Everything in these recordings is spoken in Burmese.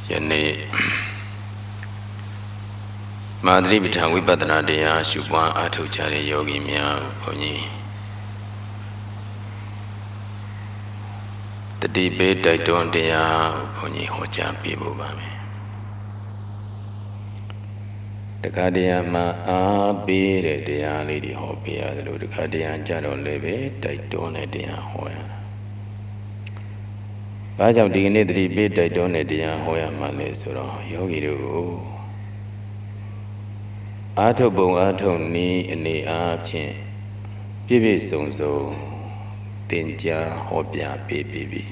ယနေ့မာသရိပဋ္ဌာန်ဝိပဿနာတရားရှုပွားအားထုတ်ကြတဲ့ယောဂီများဘုန်းကြီးတတိပေတိုက်တွန်းတရားဘုန်းကြီးဟောကြားပေးဖို့ပါမယ်တခါတရံမှာအားပေးတဲ့တရားလေးတွေဟောပေးရတယ်လို့တခါတရံကြတော့လည်းပဲတိုက်တွန်းတဲ့တရားဟောရတာဘာကြောင့်ဒီကနေ့တတိပေတိုက်တွန်းတဲ့တရားဟောရမှလဲဆိုတော့ယောဂီတို့ကိုအာထုပ်ပုံအာထုပ်နည်းအနေအားဖြင့်ပြည့်ပြည့်စုံစုံသင်ကြားဟောပြပေးပြီးပြီ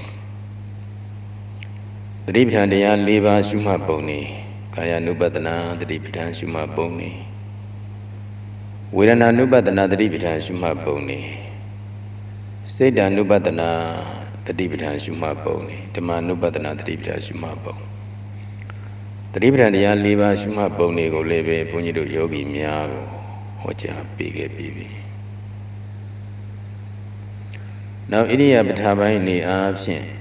သတိပဋ္ဌာန်တရား၄ပါးရှုမှတ်ပုံနေကာယ ानु ပတနာသတိပဋ္ဌာန်ရှုမှတ်ပုံနေဝေဒနာ ानु ပတနာသတိပဋ္ဌာန်ရှုမှတ်ပုံနေစိတ် ानु ပတနာသတိပဋ္ဌာန်ရှုမှတ်ပုံနေဓမ္မ ानु ပတနာသတိပဋ္ဌာန်ရှုမှတ်ပုံသတိပဋ္ဌာန်တရား၄ပါးရှုမှတ်ပုံတွေကိုလည်းပဲဘုန်းကြီးတို့ယောဂီများကိုဟောကြားပေးခဲ့ပြီးပြီ။နောက်ဣရိယာပဋ္ဌာပိုင်းနေအားဖြင့်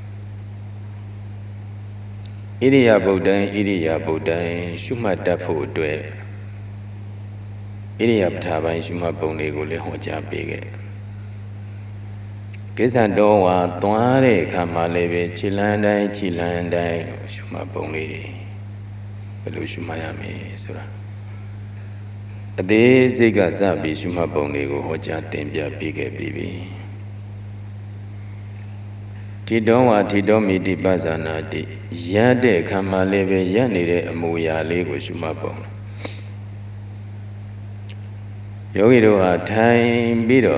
ဣရိယာပုဒ်တိုင်းဣရိယာပုဒ်တိုင်းရှုမှတ်တတ်ဖို့အတွက်ဣရိယာပဋ္ဌာပိုင်းရှုမှတ်ပုံတွေကိုလည်းဟောကြားပေးခဲ့ကိစ္စတော်ဝါသွားတဲ့အခါမှာလည်းပဲခြေလမ်းတိုင်းခြေလမ်းတိုင်းရှုမှတ်ပုံလေးတွေဘယ်လိုရှုမှတ်ရမလဲဆိုတာအသေးစိတ်ကစပြီးရှုမှတ်ပုံတွေကိုဟောကြားတင်ပြပေးခဲ့ပြီးပြီထိတော်ဝါထိတော်မိတိပဇာနာတိရတဲ့အခါမှာလည်းပဲရနေတဲ့အမူအရာလေးကိုရှုမှတ်ပုံယောဂီတို့ဟာထိုင်ပြီးတော့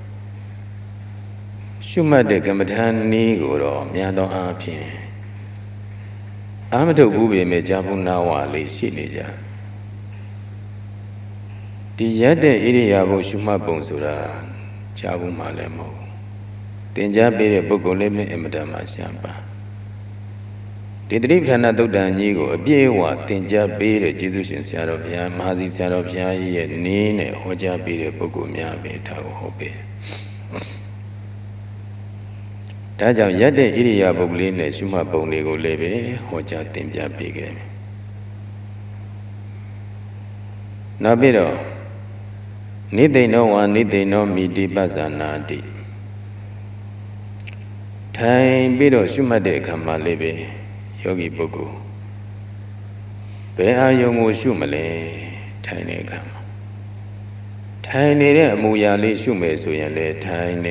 ရှုမှတ်တဲ့ကမ္မထာနည်းကိုတော့များသောအားဖြင့်အာမထုတ်ဘူးပေမဲ့ကြာဘူးနာဝါလေးရှိနေကြဒီရက်တဲ့ဣရိယာပုရှုမှတ်ပုံဆိုတာကြာဘူးမှလည်းမဟုတ်သင်ကြားပေးတဲ့ပုဂ္ဂိုလ်လေးနဲ့အမတန်မှရှားပါဒီတတိပဋ္ဌာန်သုတ်တန်ကြီးကိုအပြည့်အဝသင်ကြားပေးတဲ့ကျေးဇူးရှင်ဆရာတော်ဘုရားမဟာစီဆရာတော်ဘုရားကြီးရဲ့နည်းနဲ့ဟောကြားပေးတဲ့ပုဂ္ဂိုလ်များပဲဒါကိုဟောပေးဒါကြောင့်ရက်တဲ့ဣရိယာပုလေးနဲ့ရှုမှတ်ပုံတွေကိုလည်းပဲဟောကြားသင်ပြပေးခဲ့တယ်နောက်ပြီးတော့နိသိဏောဝါနိသိဏောမိတိပဇာနာတိထိုင်ပြီးတော့ရှုမှတ်တဲ့အခါမှာလည်းပဲယောဂီပုဂ္ဂိုလ်ဘယ်အာယုံကိုရှုမလဲထိုင်တဲ့အခါမှာထိုင်နေတဲ့အမူအရာလေးရှုမယ်ဆိုရင်လည်းထိုင်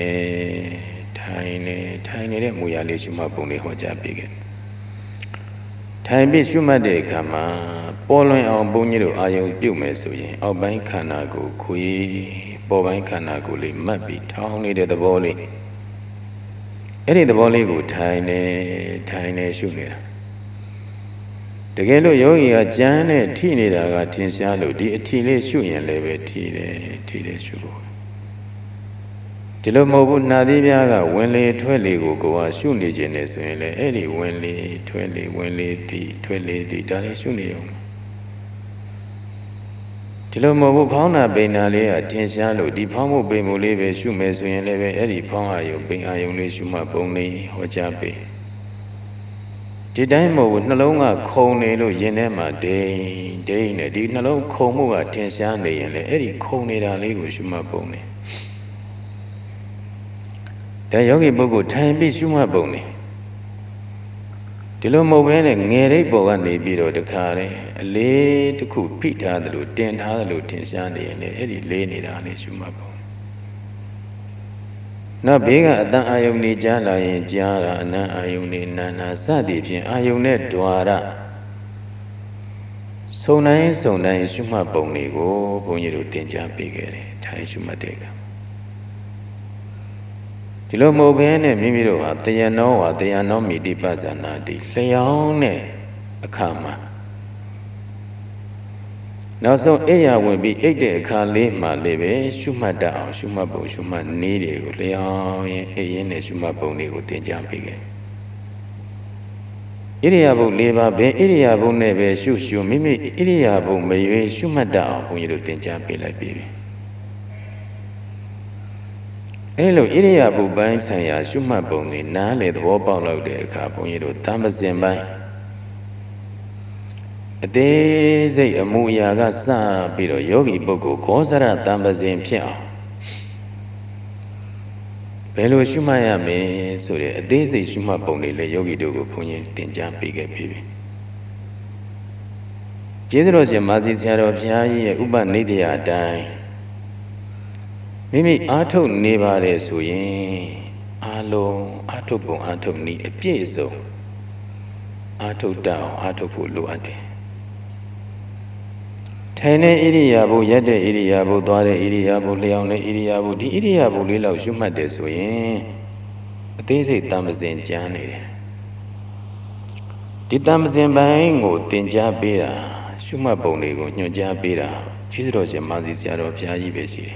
နေတဲ့မူရလေးရှုမှတ်ပုံလေးဟောကြားပေးခဲ့ထိုင်ပြီးရှုမှတ်တဲ့အခါမှာပေါ်လွင်အောင်ဘုန်းကြီးတို့အာယုံပြုတ်မယ်ဆိုရင်အောက်ပိုင်းခန္ဓာကိုယ်ခွေပေါ်ပိုင်းခန္ဓာကိုယ်လေးမှတ်ပြီးထောင်းနေတဲ့သဘောလေးအဲ့ဒီသဘောလေးကိုထိုင်နေရှုနေတာတကယ်လို့ယောဂီကကြမ်းနဲ့ထိနေတာကထင်ရှားလို့ဒီအထီလေးရှုရင်လည်းပဲထိတယ်ရှုဖို့ဒီလိုမဟုတ်ဘူးနှာသီးပြားကဝင်လေထွက်လေကိုကိုယ်ကရှုနေခြင်းနဲ့ဆိုရင်လည်းအဲ့ဒီဝင်လေထွက်လေဝင်လေသည်ထွက်လေသည်ဒါလည်းရှုနေအောင်ဒီလိုမဟုတ်ဘူးဖောင်းနာပိန်နာလေးကထင်ရှားလို့ဒီဖောင်းမှုပိန်မှုလေးပဲရှုမယ်ဆိုရင်လည်းပဲအဲ့ဒီဖောင်းအာယုံပိန်အာယုံလေးရှုမှပုံလေးဟောကြားပေးဒီတိုင်းမဟုတ်ဘူးနှလုံးကခုန်နေလို့ရင်ထဲမှာဒိန်းနဲ့ဒီနှလုံးခုန်မှုကထင်ရှားနေရင်လည်းအဲ့ဒီခုန်နေတာလေးကိုရှုမှပုံလေးဒါယောဂီပုဂ္ဂိုလ်ထိုင်ပြီးရှုမှတ်ပုံနေဒီလိုမဟုတ်ဘဲနဲ့ငယ်ရိပ်ပေါ်ကနေပြီးတော့တခါလေအလေးတစ်ခုဖိထားသလိုတင်ထားသလိုထင်ရှားနေရင်လည်းအဲ့ဒီလေးနေတာလေးရှုမှတ်ပုံနောက်ဘေးကအတန်အာယုန်နေကြားလာရင်ကြားတာအနံအာယုန်နေနာနာစသည်ဖြင့်အာယုန်နဲ့ဓွာရစုံတိုင်းရှုမှတ်ပုံတွေကိုဘုန်းကြီးတို့သင်ကြားပေးခဲ့တယ်ထိုင်ရှုမှတ်တဲ့အခါဒီလိုမဟုတ်ဘဲနဲ့မိမိတို့ဟာတယနောဝါတယနောမိတိပဇာနာတိလျောင်းတဲ့အခါမှာနောက်ဆုံးအိယာဝင်ပြီးအိတ်တဲ့အခါလေးမှလည်းပဲရှုမှတ်တတ်အောင်ရှုမှတ်ပုံရှုမှတ်နည်းတွေကိုလျောင်းရင်အိရင်နဲ့ရှုမှတ်ပုံတွေကိုသင်ကြားပေးခဲ့ဣရိယာပု၄ပါးပဲဣရိယာပုနဲ့ပဲရှုမိမိဣရိယာပုမရွေးရှုမှတ်တတ်အောင်ဘုန်းကြီးတို့သင်ကြားပေးလိုက်ပြီအဲ့လိုဣရိယာပုပိုင်းဆိုင်ရာရှုမှတ်ပုံတွေနားလေသဘောပေါက်လောက်တဲ့အခါဘုန်းကြီးတို့တမ္ပဇင်ပိုင်းအသေးစိတ်အမှုအရာကစပြီးတော့ယောဂီပုဂ္ဂိုလ်ခောစရတံပစဉ်ဖြစ်အောင်ဘယ်လိုရှုမှတ်ရမလဲဆိုတဲ့အသေးစိတ်ရှုမှတ်ပုံတွေလည်းယောဂီတို့ကိုဘုန်းကြီးသင်ကြားပေးခဲ့ပြီကျေးဇူးတော်ရှင်မာစီဆရာတော်ဘုရားကြီးရဲ့ဥပနိဒေယအတိုင်းမိမိအားထုတ်နေပါတယ်ဆိုရင်အားလုံးအားထုတ်ပုံအားထုတ်နည်းအပြည့်အစုံအားထုတ်တတ်အောင်အားထုတ်ဖို့လိုအပ်တယ်ထိုင်တဲ့ဣရိယာပုရက်တဲ့ဣရိယာပုသွားတဲ့ဣရိယာပုလျောင်းတဲ့ဣရိယာပုဒီဣရိယာပုလေးလောက်ရှုမှတ်တယ်ဆိုရင်အသေးစိတ်တမ္ပဇင်ကျမ်းနေတယ်ဒီတမ္ပဇင်ပိုင်းကိုသင်ကြားပေးတာရှုမှတ်ပုံတွေကိုညွှန်ကြားပေးတာကျေးဇူးတော်ရှင်မာစီဆရာတော်ဘုရားကြီးပဲရှိတယ်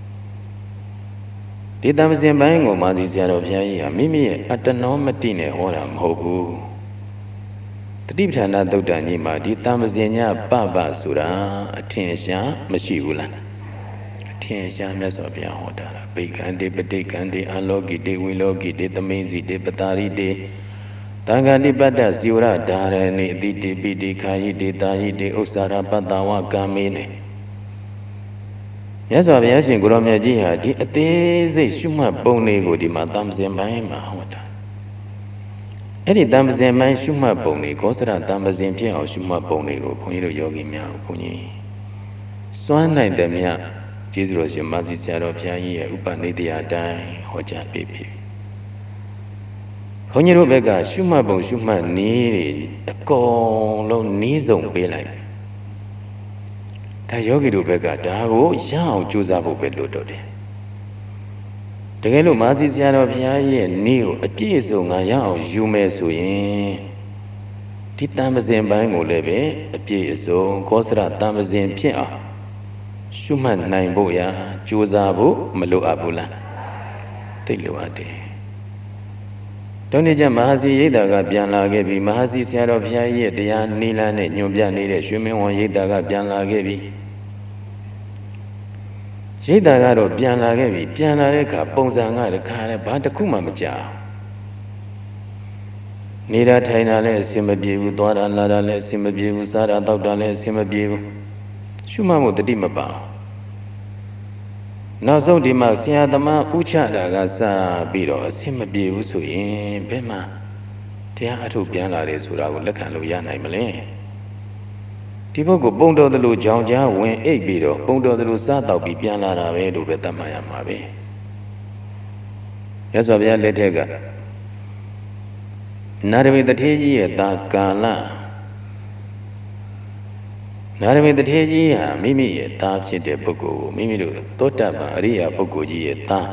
ဒီတမ္ပဇင်ပိုင်းကိုမာစီဆရာတော်ဘုရားကြီးဟာမိမိရဲ့အတ္တနောမတိနဲ့ဟောတာမဟုတ်ဘူးတတိပဋ္ဌာနာသုတ်တန်ကြီးမှာဒီတမ္ပဇင်ညပပဆိုတာအထင်ရှားမရှိဘူးလားအထင်ရှားမြတ်စွာဘုရားဟောတာလားဗိက္ခန္တိပဋိက္ခန္တိအလောကိတေဝိလောကိတေသမိန်စီတေပတာရိတေတံဃာတိပတ္တဇီဝရဓာရဏိအတိတိပိတိခာယိတေတာယိတေဥစ္စာရပတ္တဝကာမေနေမြတ်စွာဘုရားရှင်ကိုရောမြတ်ကြီးဟာဒီအသေးစိတ်ရှုမှတ်ပုံတွေကိုဒီမှာတမ္ပဇင်ပိုင်းမှာဟောတာအဲ့ဒီတမ္ပဇင်ပိုင်းရှုမှတ်ပုံတွေကောစရတမ္ပဇင်ဖြစ်အောင်ရှုမှတ်ပုံတွေကိုဘုန်းကြီးတို့ယောဂီများကိုဘုန်းကြီးစွမ်းနိုင်တယ်မြတ်ကျေးဇူးတော်ရှင်မာစီဆရာတော်ဘုရားကြီးရဲ့ဥပနိဒေယအတိုင်းဟောကြားပေးပြီဘုန်းကြီးတို့ဘက်ကရှုမှတ်ပုံရှုမှတ်နည်းတွေအကုန်လုံးနည်းစုံပေးလိုက်ဒါယောဂီတို့ဘက်ကဒါကိုရအောင်ကြိုးစားဖို့ပဲလိုတော့တယ်တကယ်လို့မာစီဆရာတော်ဘုရားရဲ့နည်းကိုအပြည့်အစုံငါရအောင်ယူမယ်ဆိုရင်ဒီတမ္ပဇင်ပိုင်းကိုလည်းပဲအပြည့်အစုံကောစရတမ္ပဇင်ဖြစ်အောင်ရှုမှတ်နိုင်ဖို့ရာကြိုးစားဖို့မလိုအပ်ဘူးလားသိလိုအပ်တယ်တောင်းနေကြမဟာစီရိတ်တာကပြန်လာခဲ့ပြီမဟာစီဆရာတော်ဘုရားရဲ့တရားနိလန်းနဲ့ညွန်ပြနေတဲ့ရွှေမင်းဝန်ရိတ်တာကပြန်လာခဲ့ပြီရိတ်တာကတော့ပြန်လာခဲ့ပြီပြန်လာတဲ့အခါပုံစံကတခါလဲဘာတစ်ခုမှမကြောက်နေတာထိုင်တာလည်းအဆင်မပြေဘူးသွားတာလာတာလည်းအဆင်မပြေဘူးစားတာတောက်တာလည်းအဆင်မပြေဘူးရှုမှတ်မှုတတိမပါနောက်ဆုံးဒီမှာဆရာသမားဥချတာကစပြီးတော့အဆင်မပြေဘူးဆိုရင်ဘယ်မှာတရားအထုတ်ပြန်လာတယ်ဆိုတာကိုလက်ခံလို့ရနိုင်မလဲဒီဘုတ်ကိုပုံတော်သလိုကြောင်ကြားဝင်အိပ်ပြီးတော့ပုံတော်သလိုစားတော့ပြီးပြန်လာတာပဲလို့ပဲသတ်မှတ်ရမှာပဲရသော်ဗျာလက်ထက်ကနာရဝေတထေကြီးရဲ့တာကာလနာရဝေတထေကြီးဟာမိမိရဲ့သားဖြစ်တဲ့ပုဂ္ဂိုလ်ကိုမိမိတို့သောတပန်အရိယာပုဂ္ဂိုလ်ကြီးရဲ့သား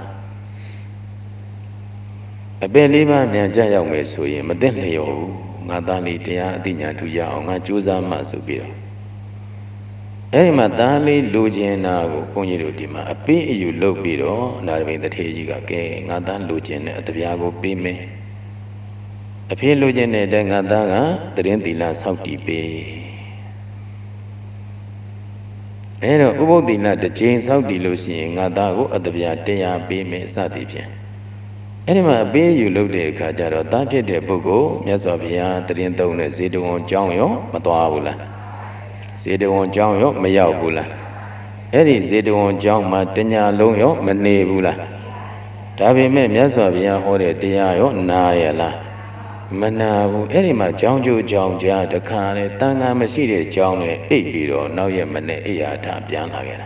အပယ်လေးပါးမြန်ကြရောက်မယ်ဆိုရင်မသိလျော်ဘူးငါသားလေးတရားအသိဉာဏ်ထူရအောင်ငါကြိုးစားမှဆိုပြီးတော့အဲ့ဒီမှာသားလေးလူကျင်တာကိုဘုန်းကြီးတို့ဒီမှာအပေးအယူလုပ်ပြီးတော့နာရဝေတထေကြီးကကဲငါသားလူကျင်တဲ့အတရားကိုပေးမယ်အဖေလူကျင်တဲ့အတိုင်းငါသားကတရင်သီလဆောက်တည်ပေးအဲတော့ဥပုသ္တိလတစ်ချိန်ဆောက်တည်လို့ရှိရင်ငါသားကိုအတပြာတရားပေးမယ်စသည်ဖြင့်အဲ့ဒီမှာအပေးယူလုပ်တဲ့အခါကျတော့သားဖြစ်တဲ့ပုဂ္ဂိုလ်မြတ်စွာဘုရားတရင်သုံးတဲ့ဇေတဝန်ကျောင်းရောမသွားဘူးလားဇေတဝန်ကျောင်းရောမရောက်ဘူးလားအဲ့ဒီဇေတဝန်ကျောင်းမှာတညလုံးရောမနေဘူးလားဒါပေမဲ့မြတ်စွာဘုရားဟောတဲ့တရားရောနာရလားမနာဘူးအဲ့ဒီမှာကြောင်းကျိုးကြောင်းကြားတခါလေတန်ခါမရှိတဲ့ကြောင်းနဲ့အိပ်ပြီးတော့နောက်ရက်မနေ့အိယာထပြန်လာခဲ့တာ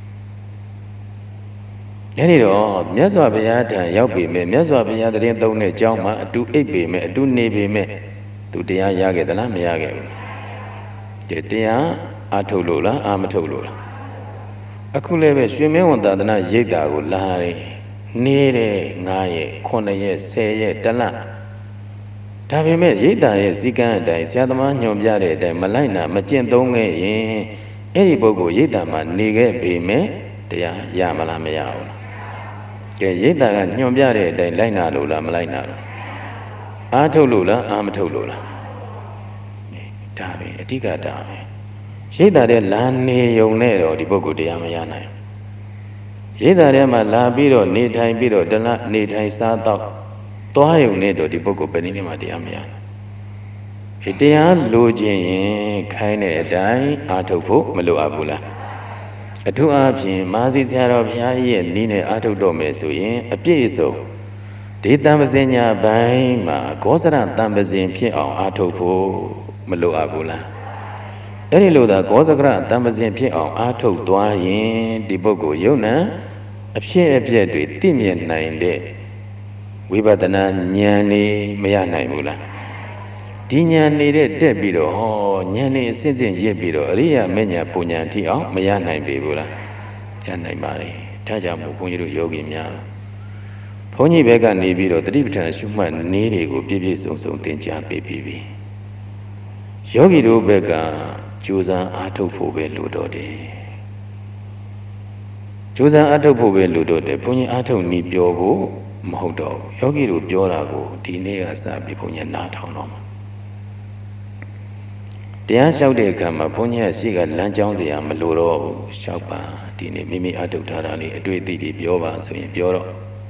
အဲ့ဒီတော့မြတ်စွာဘုရားထံရောက်ပြီမဲ့မြတ်စွာဘုရားတရင်သုံးတဲ့ကြောင်းမှာအတူအိပ်ပြီမဲ့အတူနေပြီမဲ့သူတရားရခဲ့သလားမရခဲ့ဘူးဒီတရားအထုတ်လို့လားအာမထုတ်လို့လားအခုလည်းပဲရွှေမင်းဝန်သာသနာရိပ်တာကိုလာတယ်နေတဲ့9ရက်9ရက်10ရက်တလဒါပေမဲ့ရိတ်တာရဲ့စည်းကမ်းအတိုင်းဆရာသမားညွှန်ပြတဲ့အတိုင်းမလိုက်နာမကျင့်သုံးခဲ့ရင်အဲ့ဒီပုဂ္ဂိုလ်ရိတ်တာမှာနေခဲ့ပေမဲ့တရားရမလားမရဘူးလားကဲရိတ်တာကညွှန်ပြတဲ့အတိုင်းလိုက်နာလို့လားမလိုက်နာလို့အားထုတ်လို့လားအားမထုတ်လို့လားဒါပဲအဓိကဒါပဲရိတ်တာတဲ့လာနေုံနဲ့တော့ဒီပုဂ္ဂိုလ်တရားမရနိုင်ရိတ်တာထဲမှာလာပြီးတော့နေထိုင်ပြီးတော့တလနေထိုင်စားတော့သွားရုံနဲ့တော့ဒီပုဂ္ဂိုလ်ဘယ်နည်းမှတရားမရဘူးတရားလိုချင်ရင်ခိုင်းတဲ့အတိုင်းအားထုတ်ဖို့မလိုအပ်ဘူးလားအထူးအားဖြင့်မာစီဆရာတော်ဘုရားကြီးရဲ့နီးနဲ့အားထုတ်တော့မယ်ဆိုရင်အပြည့်အစုံဒီတံပစင်ညာဘိုင်းမှာကောသရတံပစင်ဖြစ်အောင်အားထုတ်ဖို့မလိုအပ်ဘူးလားအဲ့ဒီလိုသာကောသကရတံပစင်ဖြစ်အောင်အားထုတ်သွားရင်ဒီပုဂ္ဂိုလ်ယုံနာအဖြစ်အပျက်တွေသိမြင်နိုင်တဲ့ဝိပဿနာဉာဏ်นี่မရနိုင်ဘူးလားဒီဉာဏ်နေတဲ့တက်ပြီးတော့ဟောဉာဏ်นี่အစစ်စစ်ရစ်ပြီးတော့အရိယာမဉ္ဇဉ်ပူဉဏ်ထိအောင်မရနိုင်ပေဘူးလားရနိုင်ပါလေဒါကြောင့်မို့ဘုန်းကြီးတို့ယောဂီများဘုန်းကြီးဘက်ကနေပြီးတော့တတိပဋ္ဌာန်ရှုမှတ်နည်းတွေကိုပြည့်ပြည့်စုံစုံသင်ကြားပေးပြီးပြီယောဂီတို့ဘက်ကကြိုးစားအားထုတ်ဖို့ပဲလိုတော့တယ်ကြိုးစားအားထုတ်ဖို့ပဲလိုတော့တယ်ဘုန်းကြီးအားထုတ်နေပြောဖို့မဟုတ်တော့ယောဂီတို့ပြောတာကိုဒီနေ့ကစပြီးဘုန်းကြီးနားထောင်တော့မှာတရားလျှောက်တဲ့အခါမှာဘုန်းကြီးကရှိကလမ်းကြောင်းစရာမလိုတော့ဘူးလျှောက်ပါဒီနေ့မိမိအားထုတ်ထားတာလေးအတွေ့အသိတွေပြောပါဆိုရင်ပြောတော့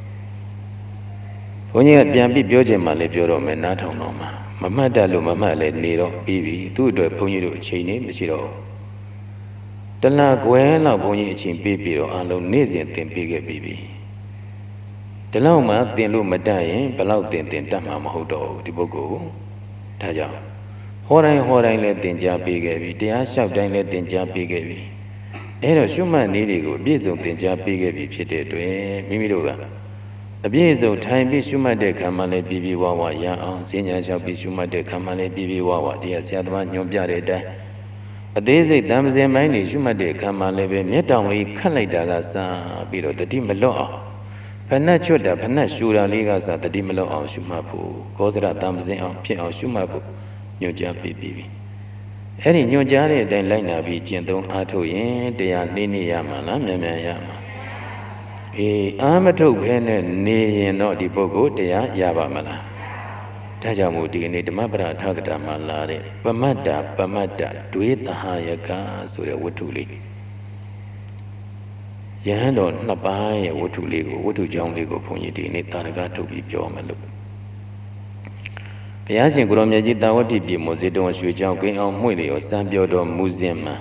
ဘုန်းကြီးကပြန်ပြီးပြောချင်မှလည်းပြောတော့မယ်နားထောင်တော့မှာမမှတ်တတ်လို့မမှတ်လည်းနေတော့ပြီးပြီသူ့အတွက်ဘုန်းကြီးတို့အချိန်နဲ့မရှိတော့တလကွယ်လောက်ဘုန်းကြီးအချိန်ပေးပြီးတော့အလုံးနေ့စဉ်သင်ပေးခဲ့ပြီးပြီဒီလောက်မှသင်လို့မတတ်ရင်ဘလောက်သင်တတ်မှာမဟုတ်တော့ဘူးဒီပုဂ္ဂိုလ်ဒါကြောင့်ဟောတိုင်းလည်းသင်ကြားပေးခဲ့ပြီတရားလျှောက်တိုင်းလည်းသင်ကြားပေးခဲ့ပြီအဲ့တော့ရှုမှတ်နည်းတွေကိုအပြည့်စုံသင်ကြားပေးခဲ့ပြီဖြစ်တဲ့အတွက်မိမိတို့ကအပြည့်စုံထိုင်ပြီးရှုမှတ်တဲ့ခံမှလည်းပြဝဝရအောင်ဈဉ္ညာလျှောက်ပြီးရှုမှတ်တဲ့ခံမှလည်းပြဝဝတရားဆရာသမားညွှန်ပြတဲ့အတိုင်းအသေးစိတ်တံပစင်ပိုင်းတွေရှုမှတ်တဲ့ခံမှလည်းပဲမျက်တောင်လေးခတ်လိုက်တာကစပြီးတော့တတိမလွတ်အောင်ဖဏတ်ချွတ်တာဖဏတ်ရှူတာလေးကစတတိမလွတ်အောင်ရှုမှတ်ဖို့ကောသရတံပစင်အောင်ဖြစ်အောင်ရှုမှတ်ဖို့ညွှန်ကြားပေးပြီအဲ့ဒီညွှန်ကြားတဲ့အတိုင်းလိုက်နာပြီးကျင့်သုံးအားထုတ်ရင်တရားနှိမ့်နေရမှာလားမြန်မြန်ရမှာအာမထုတ်ဘဲနဲ့နေရင်တော့ဒီပုဂ္ဂိုလ်တရားရပါမလားဒါကြောင့်မို့ဒီနေ့ဓမ္မပဒထာကတာမှာလာတဲ့ပမတ္တဒွေသဟာယကဆိုတဲ့ဝတ္ထုလေးယဟန်တော်နှစ်ပါးရဲ့ဝတ္ထုလေးကိုဝတ္ထုကြောင်းလေးကိုဘုန်းကြီးဒီနေ့တာရကထုတ်ပြီးပြောမယ်လို့ဘုရားရှင်ကိုရောမြတ်ကြီးတာဝတိပြည်မို့ဇေတဝန်ရွှေကြောင်းကိန်းအောင်မှွေလျောစံပြောတော်မူစဉ်မှာ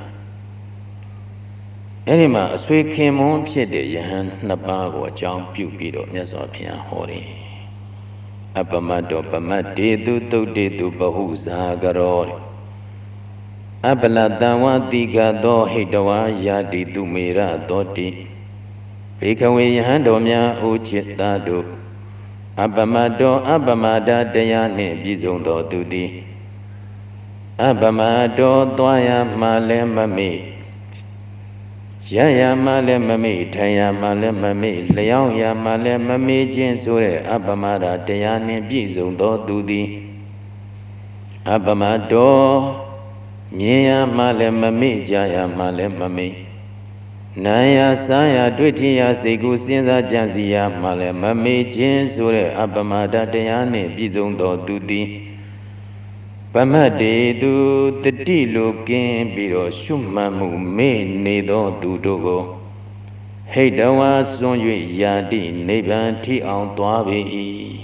အဲ့ဒီမှာအဆွေခင်မွန်းဖြစ်တဲ့ယဟန်နှစ်ပါးကိုအကြောင်းပြုပြီးတော့မြတ်စွာဘုရားဟောတယ်အပမတ္တောပမတ္တေတုသုတ်တေတုဘဟုဇာကရောအပလတံဝတိကသောဟိတဝါယာတိတုမေရသောတိဘေခဝေယဟန်တော်များအိုจิตသားတို့အပမတ္တောအပမဒတရားနှင့်ပြည့်စုံသောသူသည်အပမတ္တောသွားရမှလည်းမမေ့ရရမှလည်းမမေ့ထိုင်ရမှလည်းမမေ့လျောင်းရမှလည်းမမေ့ခြင်းဆိုတဲ့အပမဒတရားနှင့်ပြည့်စုံသောသူသည်အပမတ္တောမြင်ရမှလည်းမမေ့ကြားရမှလည်းမမေ့နာယစားရတွေ့ထရစိတ်ကိုစဉ်းစားကြံစည်ရမှလည်းမမေ့ခြင်းဆိုတဲ့အပမဒတရားနှင့်ပြည့်စုံသောသူသည်ပမတ်တေသူတတိလိုကင်းပြီးတော့ရှုမှတ်မှုမေ့နေသောသူတို့ကိုဟိတဝါစွန့်၍ယာတိနိဗ္ဗာန်ထိအောင်သွားပေ၏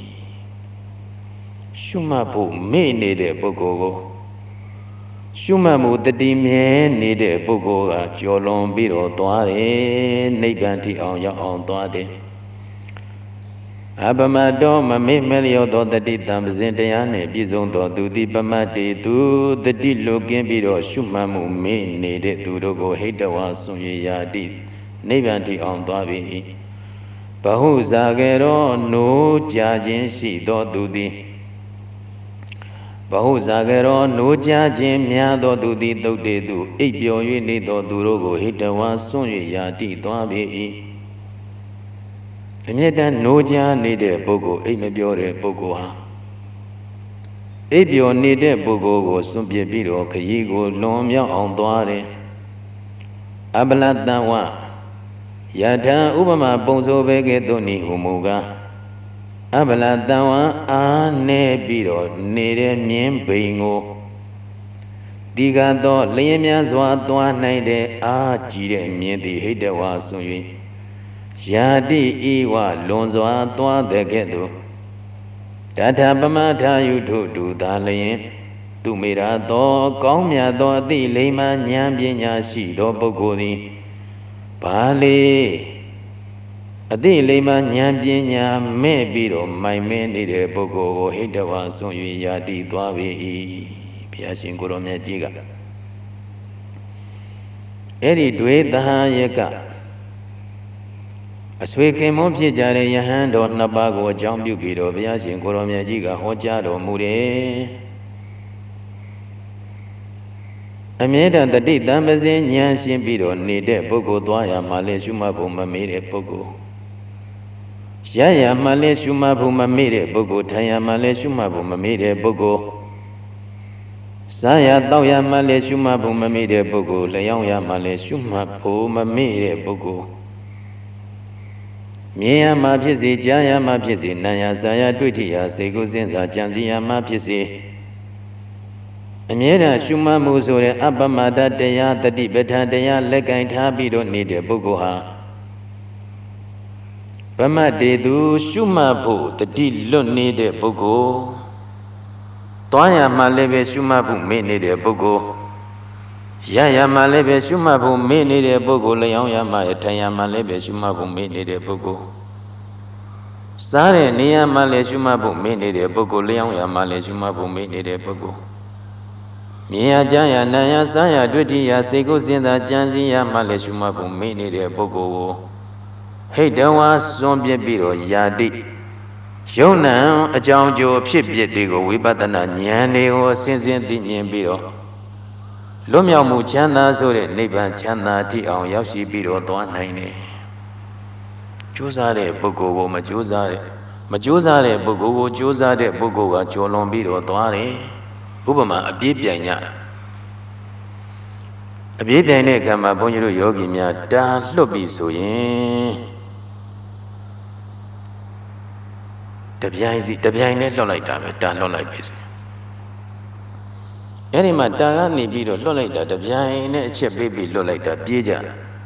ရှုမှတ်ဖို့မေ့နေတဲ့ပုဂ္ဂိုလ်ကိုရှုမှတ်မှုတတိမြဲနေတဲ့ပုဂ္ဂိုလ်ကကျော်လွန်ပြီးတော့သွားတယ်နိဗ္ဗာန်ထိအောင်ရောက်အောင်သွားတယ်အပမတ္တောမမေ့မလျော့သောတတိတံပစင်တရားနှင့်ပြည့်စုံသောသူသည်ပမတ်တေသူတတိလိုကင်းပြီးတော့ရှုမှတ်မှုမေ့နေတဲ့သူတို့ကိုဟိတဝါစွန့်ရရာတိနိဗ္ဗာန်ထိအောင်သွားပြီဘဟုဇာကေရောနိုးကြခြင်းရှိသောသူသည်ဘဟုဇာကေရောနိုးကြခြင်းများသောသူသည်သုတ်တေသူအိပ်ပျော်၍နေသောသူတို့ကိုဟိတဝါစွန့်ရရာတိသွားပြီအမြဲတမ်းနိုးကြနေတဲ့ပုဂ္ဂိုလ်အိပ်မပြောတဲ့ပုဂ္ဂိုလ်ဟာအိပ်ပျော်နေတဲ့ပုဂ္ဂိုလ်ကိုစွန့်ပစ်ပြီးတော့ခရီးကိုလွန်မြောက်အောင်သွားတယ်အပလတံဝယထာဥပမာပုံစိုးပဲကဲ့သို့နိဟုမူကားအပလတံဝအာနေပြီးတော့နေတဲ့မြင်းဘိန်ကိုဒီကတော့လျင်များစွာသွားနိုင်တဲ့အာကြည့်တဲ့မြင်းသည်ဟိတဝါစွန့်၍ယာတိဤဝလွန်စွာသွားတဲ့ကဲ့သို့တထပမထာယုထုတူသာလျင်သူမေရာသောကောင်းမြတ်သောအသိလိမ္မာဉာဏ်ပညာရှိသောပုဂ္ဂိုလ်သည်ဘာလေအသိလိမ္မာဉာဏ်ပညာမဲ့ပြီးတော့မိုင်မဲနေတဲ့ပုဂ္ဂိုလ်ကိုဟိတဝါဆွန်၍ယာတိသွားပြီဘုရားရှင်ကိုရောမြတ်ကြီးကအဲ့ဒီတွေသဟယကအဆွေခင်မွန်းဖြစ်ကြတဲ့ယဟန်တော်နှစ်ပါးကိုအကြောင်းပြုပြီးတော့ဘုရားရှင်ကိုရောမြတ်ကြီးကဟောကြားတော်မူတယ်အမြဲတမ်းတတိတံပစင်ဉာဏ်ရှင်းပြီးတော့နေတဲ့ပုဂ္ဂိုလ်သွားရမှလည်းရှုမှတ်ဖို့မမေ့တဲ့ပုဂ္ဂိုလ်ရရမှလည်းရှုမှတ်ဖို့မမေ့တဲ့ပုဂ္ဂိုလ်ထိုင်ရမှလည်းရှုမှတ်ဖို့မမေ့တဲ့ပုဂ္ဂိုလ်စားရတောက်ရမှလည်းရှုမှတ်ဖို့မမေ့တဲ့ပုဂ္ဂိုလ်လျောင်းရမှလည်းရှုမှတ်ဖို့မမေ့တဲ့ပုဂ္ဂိုလ်မြင်ရမှဖြစ်စေကြားရမှဖြစ်စေနာရစားရတွေ့ထိရစေကိုစဉ်းစားကြံစည်ရမှဖြစ်စေအမြဲတမ်းရှုမှတ်မှုဆိုတဲ့အပ္ပမတတရားတတိပဋ္ဌာန်တရားလက်ကင်ထားပြီးတော့နေတဲ့ပုဂ္ဂိုလ်ဟာဗမတ်တေသူရှုမှတ်ဖို့တတိလွတ်နေတဲ့ပုဂ္ဂိုလ်သွားရမှလည်းပဲရှုမှတ်ဖို့မေ့နေတဲ့ပုဂ္ဂိုလ်ရရမှလည်းပဲရှုမှတ်ဖို့မေ့နေတဲ့ပုဂ္ဂိုလ်လျောင်းရမှထိုင်ရမှလည်းပဲရှုမှတ်ဖို့မေ့နေတဲ့ပုဂ္ဂိုလ်စားတဲ့နေရာမှလည်းရှုမှတ်ဖို့မေ့နေတဲ့ပုဂ္ဂိုလ်လျောင်းရမှလည်းရှုမှတ်ဖို့မေ့နေတဲ့ပုဂ္ဂိုလ်မြင်ရကြားရနာရစားရတွေ့ထိရစိတ်ကိုစဉ်းစားကြံစည်ရမှလည်းရှုမှတ်ဖို့မေ့နေတဲ့ပုဂ္ဂိုလ်ကိုဟိတဝါစွန့်ပြစ်ပြီးတော့ယာတိယုံနံအကြောင်းကျိုးဖြစ်ပျက်တွေကိုဝိပဿနာဉာဏ်တွေကိုဆင်းဆင်းသိမြင်ပြီးတော့လွတ်မြောက်မှုချမ်းသာဆိုတဲ့နိဗ္ဗာန်ချမ်းသာတိအောင်ရောက်ရှိပြီးတော့သွားနိုင်တယ်ကြိုးစားတဲ့ပုဂ္ဂိုလ်ကိုမကြိုးစားတဲ့ပုဂ္ဂိုလ်ကိုကြိုးစားတဲ့ပုဂ္ဂိုလ်ကကျော်လွန်ပြီးတော့သွားတယ်ဥပမာအပြေးပြိုင်ကြအပြေးပြိုင်တဲ့အခါမှာဘုန်းကြီးတို့ယောဂီများတာလွတ်ပြီဆိုရင်တပြိုင်နဲ့လွတ်လိုက်တာပဲတာလွတ်လိုက်ပြီဆိုအဲ့ဒီမှာတာကနေပြီးတော့လွတ်လိုက်တာတပြိုင်နဲ့အချက်ပေးပြီးလွတ်လိုက်တာပြေးကြ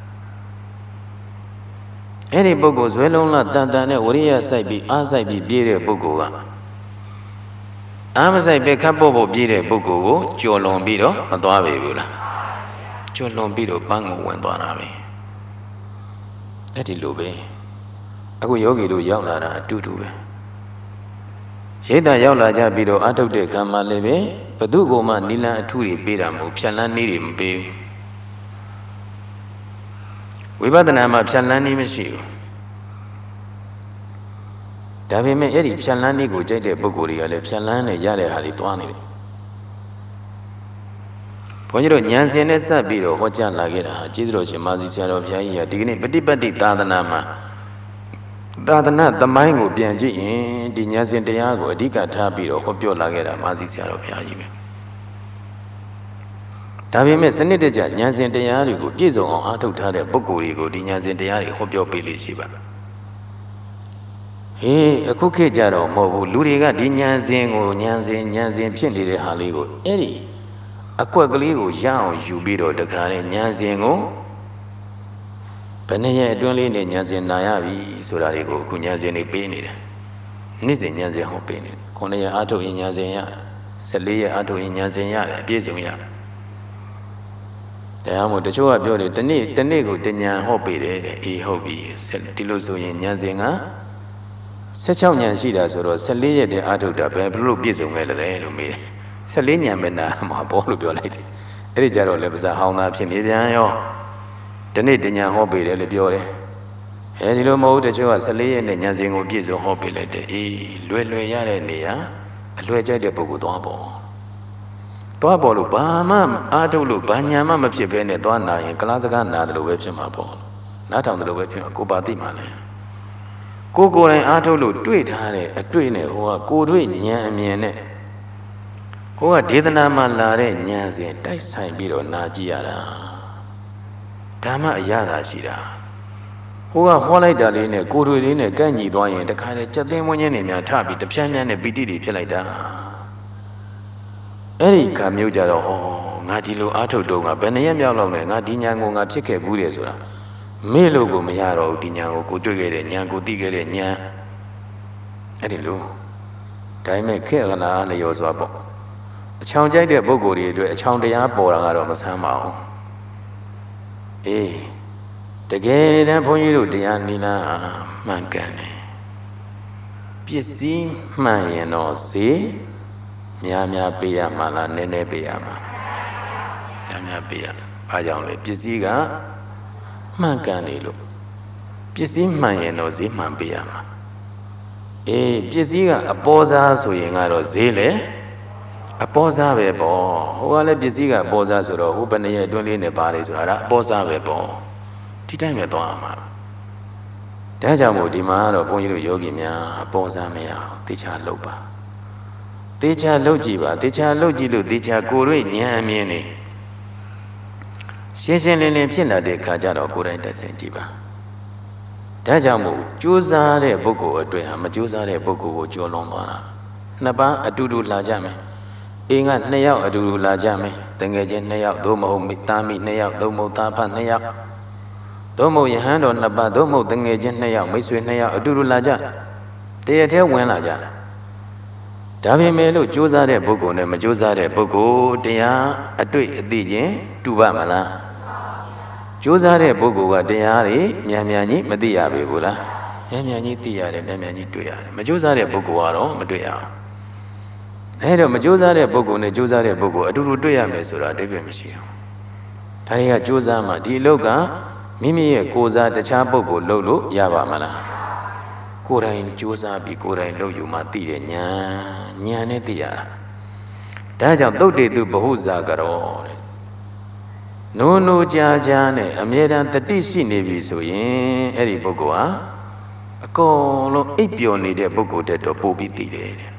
အဲ့ဒီပုဂ္ဂိုလ်ဇွဲလုံးလားတန်တန်နဲ့ဝရိယစိုက်ပြီးအားစိုက်ပြီးပြေးတဲ့ပုဂ္ဂိုလ်ကအားမဆိုင်ပဲခပ်ဖို့ပြေးတဲ့ပုဂ္ဂိုလ်ကိုကြော်လွန်ပြီးတော့မသွားပေဘူးလားကြော်လွန်ပြီးတော့ပန်းကိုဝင်သွားတာပဲအဲ့ဒီလိုပဲအခုယောဂီတို့ရောက်လာတာအတူတူပဲရိတ်တရောက်လာကြပြီးတော့အထုတ်တဲ့ကံမှလည်းပဲဘသူကမှနိလန်အထုတွေပေးတာမဟုတ်ဖြတ်လန်းနည်းတွေမပေးဘူးဝိပဿနာမှာဖြတ်လန်းနည်းမရှိဘူးဒါပေမဲ့အဲ့ဒီဖြတ်လန်းနည်းကိုကြိုက်တဲ့ပုဂ္ဂိုလ်တွေကလည်းဖြတ်လန်းနဲ့ရတဲ့ဟာတွေတွားနေတယ်ဘုန်းကြီးတို့ဉာဏ်စဉ်နဲ့စပ်ပြီးတော့ဟောကြားလာခဲ့တာဟာကျေးဇူးတော်ရှင်မာစီဆရာတော်ဘုရားကြီးကဒီကနေ့ပฏิပတ်တိသာသနာမှာသာသနာသမိုင်းကိုပြန်ကြည့်ရင်ဒီဉာဏ်စဉ်တရားကိုအဓိကထားပြီးတော့ဟောပြောလာခဲ့တာမာစီဆရာတော်ဘုရားကြီးပဲဒါပေမဲ့စနစ်တကျဉာဏ်စဉ်တရားတွေကိုပြည့်စုံအောင်အားထုတ်ထားတဲ့ပုဂ္ဂိုလ်တွေကိုဒီဉာဏ်စဉ်တရားတွေဟောပြောပေးလို့ရှိပါဟေးအခုခေတ်ကြတော့မဟုတ်ဘူးလူတွေကဒီဉာဏ်စဉ်ကိုဉာဏ်စဉ်ဖြစ်နေတဲ့ဟာလေးကိုအဲ့ဒီအကွက်ကလေးကိုရအောင်ယူပြီးတော့တခါနဲ့ဉာဏ်စဉ်ကိုဘယ်နှစ်ရက်အတွင်းလေးနဲ့ဉာဏ်စဉ်နာရပြီဆိုတာတွေကိုအခုဉာဏ်စဉ်တွေပေးနေတယ်နေ့စဉ်ဉာဏ်စဉ်ဟောပေးနေတယ်9ရက်အားထုတ်ရင်ဉာဏ်စဉ်ရ14ရက်အားထုတ်ရင်ဉာဏ်စဉ်ရတယ်အပြည့်စုံရတယ်တရားမို့တချို့ကပြောတယ်တနေ့ကိုတဉာဏ်ဟောပေးတယ်တဲ့အေးဟုတ်ပြီဒီလိုဆိုရင်ဉာဏ်စဉ်က16ဉာဏ်ရှိတာဆိုတော့14ရက်တည်းအားထုတ်တာပဲဘယ်လိုပြည့်စုံခဲ့လဲလို့မေးတယ်14ဉာဏ်ပဲနာမှာပေါ့လို့ပြောလိုက်တယ်အဲ့ဒီကြတော့လည်းပါးဟောင်းသားဖြစ်နေပြန်ရောဒီနေ့တဉာဏ်ဟောပေးတယ်လို့ပြောတယ်အဲဒီလိုမဟုတ်တချို့က14ရက်နဲ့ဉာဏ်စဉ်ကိုပြည့်စုံဟောပေးလိုက်တယ်အေးလွယ်ရတဲ့နေရာအလွယ်ကြိုက်တဲ့ပုဂ္ဂိုလ်သွားပေါ့လို့ဘာမှအားထုတ်လို့ဘာညာမှမဖြစ်ဘဲနဲ့သွားနာရင်ကလားစကားနာတယ်လို့ပဲဖြစ်မှာပေါ့နားထောင်တယ်လို့ပဲဖြစ်မှာကိုပါသိမှလည်းကိုယ်တိုင်အားထုတ်လို့တွေ့ထားတဲ့အတွေ့နဲ့ဟိုကကိုတွေ့ဉာဏ်အမြင်နဲ့ဟိုကဒေသနာမှာလာတဲ့ဉာဏ်စဉ်တိုက်ဆိုင်ပြီးတော့နာကြည့်ရတာဒါမှအရသာရှိတာဟိုကဟောလိုက်တာလေးနဲ့ကိုတွေ့လေးနဲ့ကန့်ညီသွားရင်တခါလေကြက်သိမ်းဝင်းချင်းတွေများထပြီးတပြန်းပြန်းနဲ့ပီတိတွေဖြစ်လိုက်တာအဲ့ဒီခါမျိုးကြတော့ငါဒီလိုအားထုတ်တော့ငါဘယ်နှရက်မြောက်လောက်လဲငါဒီဉာဏ်ကိုငါဖြစ်ခဲ့ဘူးတယ်ဆိုတာမေ့လို့ကိုမရတော့ဘူးဒီဉာဏ်ကိုတွေ့ခဲ့တဲ့ဉာဏ်ကိုသိခဲ့တဲ့ဉာဏ်အဲ့ဒီလိုဒါပေမဲ့ခေတ်ကလာလျော်စွာပေါ့အချောင်ကြိုက်တဲ့ပုဂ္ဂိုလ်တွေအတွက်အချောင်တရားပေါ်တာကတော့မဆမ်းပါဘူးအေးတကယ်တမ်းဘုန်းကြီးတို့တရားနိလန်းမှန်ကန်တယ်ပစ္စည်းမှန်ရင်တော့ဈေးများများပေးရမှာလားနည်းနည်းပေးရမှာများများပေးရဘာကြောင့်လဲပစ္စည်းကမှန်ကန်နေလို့ပစ္စည်းမှန်ရင်တော့ဈေးမှန်ပေးရမှာအေးပစ္စည်းကအပေါ်စားဆိုရင်ကတော့ဈေးလေအပေါ်စားပဲပေါ့ဟိုကလည်းပစ္စည်းကအပေါ်စားဆိုတော့ဟိုဘယ်နှစ်ရက်အတွင်းလေးနဲ့ပါတယ်ဆိုတာဒါအပေါ်စားပဲပေါ့ဒီတိုင်းပဲသွားမှာဒါကြောင့်မို့ဒီမှာတော့ဘုန်းကြီးတို့ယောဂီများအပေါ်စားမရအောင်တေချာလုပ်ပါတေချာလုပ်ကြည့်ပါတေချာလုပ်ကြည့်လို့တေချာကိုယ်တွေ့ဉာဏ်အမြင်နေရှင်းရှင်းလင်းလင်းဖြစ်လာတဲ့ခါကျတော့ကိုယ်တိုင်တက်ဆင်ကြည့်ပါဒါကြောင့်မို့ကြိုးစားတဲ့ပုဂ္ဂိုလ်အတွက်ဟာမကြိုးစားတဲ့ပုဂ္ဂိုလ်ကိုကျော်လွန်သွားတာနှစ်ပန်းအတူတူလာကြမယ်အိမ်က2ယောက်အတူတူလာကြမယ်တငယ်ချင်း2ယောက်သို့မဟုတ်မိသားမိ2ယောက်သို့မဟုတ်သားဖ2ယောက်သို့မဟုတ်ယဟန်တော်2ပါးသို့မဟုတ်တငယ်ချင်း2ယောက်မိတ်ဆွေ2ယောက်အတူတူလာကြတရထဲဝင်လာကြဒါပေမဲ့လို့ကြိုးစားတဲ့ပုဂ္ဂိုလ်နဲ့မကြိုးစားတဲ့ပုဂ္ဂိုလ်တရားအတွေ့အသိချင်းတူပါမလားကြိုးစားတဲ့ပုဂ္ဂိုလ်ကတရားတွေမြန်မြန်ကြီးမသိရပေဘူးလားမြန်မြန်ကြီးသိရတယ်မြန်မြန်ကြီးတွေ့ရတယ်မကြိုးစားတဲ့ပုဂ္ဂိုလ်ကတော့မတွေ့ရအောင်အဲတော့မကြိုးစားတဲ့ပုဂ္ဂိုလ်နဲ့ကြိုးစားတဲ့ပုဂ္ဂိုလ်အတူတူတွေ့ရမယ်ဆိုတာအဓိပ္ပာယ်မရှိဘူးဒါတွေကကြိုးစားမှဒီအလုပ်ကမိမိရဲ့ကိုယ်စားတခြားပုဂ္ဂိုလ်လုပ်လို့ရပါမလားကိုယ်တိုင်ကြိုးစားပြီးကိုယ်တိုင်လုပ်ယူမှသိတဲ့ဉာဏ်နဲ့သိရတာဒါကြောင့်သုတ်တေတုဘဟုဇာကရောတဲ့နိုးနိုးကြာကြာနဲ့အမြဲတမ်းတတိရှိနေပြီဆိုရင်အဲ့ဒီပုဂ္ဂိုလ်ဟာအကုန်လုံးအိပ်ပျော်နေတဲ့ပုဂ္ဂိုလ်တက်တော့ပို့ပြီးသိတယ်တဲ့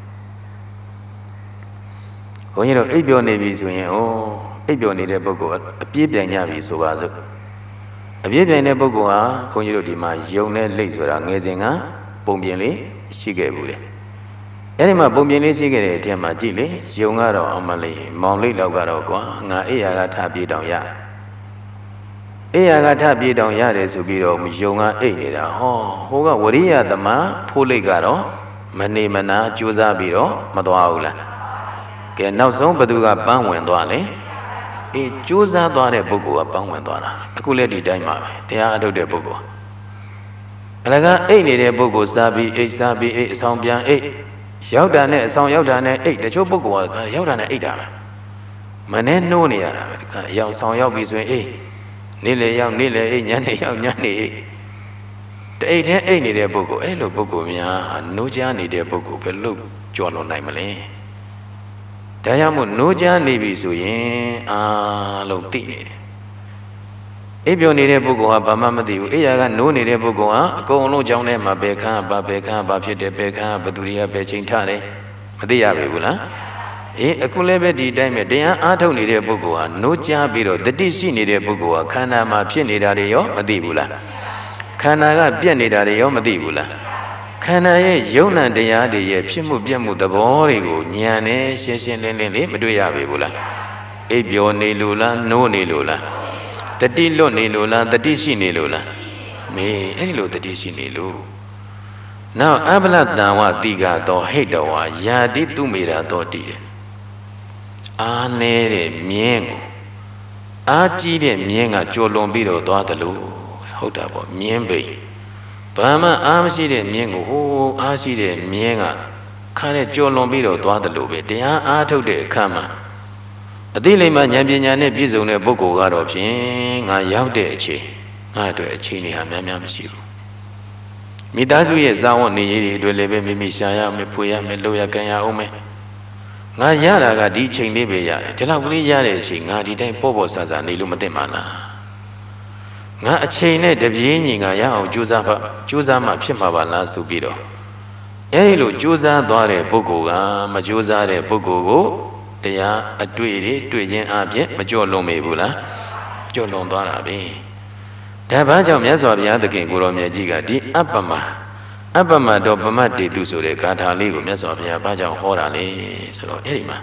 ဘုန်းကြီးတို့အိပ်ပျော်နေပြီဆိုရင်အိပ်ပျော်နေတဲ့ပုဂ္ဂိုလ်အပြေးပြိုင်ကြပြီဆိုပါစို့အပြေးပြိုင်တဲ့ပုဂ္ဂိုလ်ဟာဘုန်းကြီးတို့ဒီမှာယုံနဲ့လိတ်ဆိုတာငယ်စဉ်ကပုံပြင်လေးရှိခဲ့ဘူးတဲ့အဲ့ဒီမှာပုံပြင်လေးရှိခဲ့တဲ့အထက်မှာကြည့်လေယုံကတော့အမလေးမောင်လိတ်လောက်ကတော့ကွာငါအိယာကထပြေးတောင်ရအိယာကထပြေးတောင်ရတယ်ဆိုပြီးတော့ယုံကအိတ်နေတာဟိုကဝရိယသမဖိုးလိတ်ကတော့မနေမနာကြိုးစားပြီးတော့မသွားဘူးလားကဲနောက်ဆုံးဘသူကပန်းဝင်သွားလဲအေးကြိုးစားသွားတဲ့ပုဂ္ဂိုလ်ကပန်းဝင်သွားတာအခုလည်းဒီတိုင်းပါပဲတရားအထုတ်တဲ့ပုဂ္ဂိုလ်အလကားအိတ်နေတဲ့ပုဂ္ဂိုလ်စားပြီးအိတ်စားပြီးအိတ်အဆောင်ပြန်အိတ်ရောက်တာနဲ့အဆောင်ရောက်တာနဲ့အိတ်တချို့ပုဂ္ဂိုလ်ကရောက်တာနဲ့အိတ်တာပဲမနဲ့နှိုးနေရတာပဲဒီကရောက်ဆောင်ရောက်ပြီဆိုရင်အိတ်နေ့လေရောက်နေ့လေအိတ်ညနေရောက်ညနေအိတ်တအိတ်ထဲအိတ်နေတဲ့ပုဂ္ဂိုလ်အဲ့လိုပုဂ္ဂိုလ်များနှိုးကြားနေတဲ့ပုဂ္ဂိုလ်ပဲလို့ကြော်လွန်နိုင်မလဲဒါကြောင့်မို့နှိုးကြားနေပြီဆိုရင်အားလုံးသိနေတယ်အိပ်ပျော်နေတဲ့ပုဂ္ဂိုလ်ဟာဘာမှမသိဘူးအိယာကနိုးနေတဲ့ပုဂ္ဂိုလ်ဟာအကုန်လုံးကြောင်းထဲမှာဘယ်ခန်းဘာဖြစ်တယ်ဘယ်ခန်းဘသူတွေကဘယ်ချိန်ထားတယ်မသိရပြီဘူးလားအေးအခုလည်းပဲဒီတိုင်းပဲတရားအားထုတ်နေတဲ့ပုဂ္ဂိုလ်ဟာနိုးကြားပြီးတော့တတိရှိနေတဲ့ပုဂ္ဂိုလ်ဟာခန္ဓာမှာဖြစ်နေတာတွေရောမသိဘူးလားခန္ဓာကပြက်နေတာတွေရောမသိဘူးလားခန္ဓာရဲ့ယုံနာတရားတွေရဲ့ဖြစ်မှုပြက်မှုသဘောတွေကိုဉာဏ်နဲ့ရှင်းရှင်းလင်းလင်းလေးမတွေ့ရပြီဘူးလားအိပ်ပျော်နေလို့လားနိုးနေလို့လားတတိလွတ်နေလို့လားတတိရှိနေလို့လားမေးအဲ့ဒီလိုတတိရှိနေလို့နောက်အဘလတံဝတိကတော့ဟိတဝါယာတိသူမေရာတော်တည်တယ်အာနေတဲ့မြင်းကိုအာကြီးတဲ့မြင်းကကြော်လွန်ပြီးတော့သွားတယ်လို့ဟုတ်တာပေါ့မြင်းပိဘာမှအားမရှိတဲ့မြင်းကိုအားရှိတဲ့မြင်းကခါနဲ့ကြော်လွန်ပြီးတော့သွားတယ်လို့ပဲတရားအားထုတ်တဲ့အခါမှာအသိလိမ္မာဉာဏ်ပညာနဲ့ပြည့်စုံတဲ့ပုဂ္ဂိုလ်ကတော့ဖြင့်ငါရောက်တဲ့အချိန်ငါအတွက်အချိန်တွေဟာများများမရှိဘူးမိသားစုရဲ့ဇာဝတ်နေရည်တွေအတွက်လည်းပဲမိမိရှာရမယ်ဖွေရမယ်လုပ်ရကန်ရအောင်မယ်ငါရတာကဒီအချိန်လေးပဲရတယ်ဒီလောက်ကလေးရတဲ့အချိန်ငါဒီတိုင်းပေါ့ပေါ့ဆဆနေလို့မသိမှလားငါအချိန်နဲ့တပြေးညီငါရအောင်ကြိုးစားမှဖြစ်မှာပါလားဆိုပြီးတော့အဲဒီလိုကြိုးစားသွားတဲ့ပုဂ္ဂိုလ်ကမကြိုးစားတဲ့ပုဂ္ဂိုလ်ကိုတရားအတွေ့တွေတွေ့ခြင်းအပြင်မကြော်လွန်မေဘူးလားကြော်လွန်သွားတာပဲဒါဘာကြောင့်မြတ်စွာဘုရားသခင်ကိုရောမြတ်ကြီးကဒီအပ္ပမတော်ပမတ်တေတုဆိုတဲ့ဂါထာလေးကိုမြတ်စွာဘုရားဘာကြောင့်ဟောတာလဲဆိုတော့အဲ့ဒီမှာ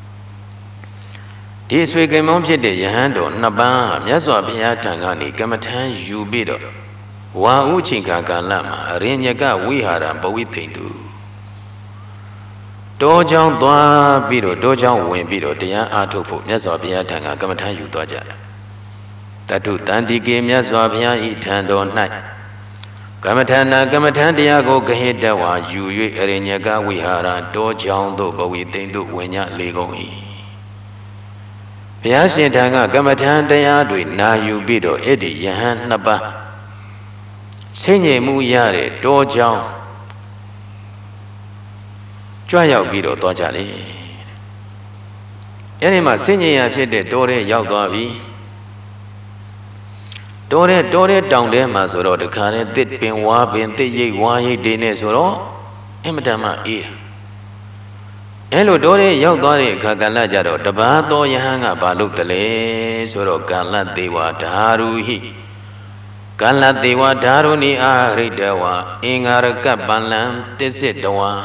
ဒီအဆွေကင်မောင်းဖြစ်တဲ့ယဟန်တော်နှစ်ပါးမြတ်စွာဘုရားထံကနေကမ္မထံယူပြီးတော့ဝါဥချိန်ကာလမှာအရိညကဝိဟာရဘဝိသိန်တုတောเจ้าသွားပြီးတော့တောเจ้าဝင်ပြီးတော့တရားအားထုတ်ဖို့မြတ်စွာဘုရားထံကကမ္မထာယူသွားကြတယ်တတုတန်တိကေမြတ်စွာဘုရားဤထံတော်၌ကမ္မထာနာကမ္မထံတရားကိုကဟိတဝါယူ၍အရိညကဝိဟာရတောเจ้าသို့ဘဝိသိမ့်သို့ဝင်ညလေကုန်၏ဘုရားရှင်ထံကကမ္မထံတရားတွေနာယူပြီးတော့အဲ့ဒီယဟန်နှစ်ပါးဆင်းရဲမှုရတဲ့တောเจ้าကြွရောက်ပြီးတော့သွားကြလေအဲ့ဒီမှာဆင်းရဲရဖြစ်တဲ့တောထဲရောက်သွားပြီတောထဲတောင်ထဲမှာဆိုတော့တခါနဲ့တစ်ပင်ဝါပင်တစ်ရိပ်ဝါရိပ်တွေနဲ့ဆိုတော့အင်မတန်မှအေးအဲ့လိုတောထဲရောက်သွားတဲ့အခါကလည်းကြတော့တပါးသောယဟန်ကဘာလုပ်တယ်လဲဆိုတော့ကာလတေဝဓာရုဟိကာလတေဝဓာရုနိအာရိတဝါအင်္ဂါရကပ္ပလံတစ္စစ်တဝါ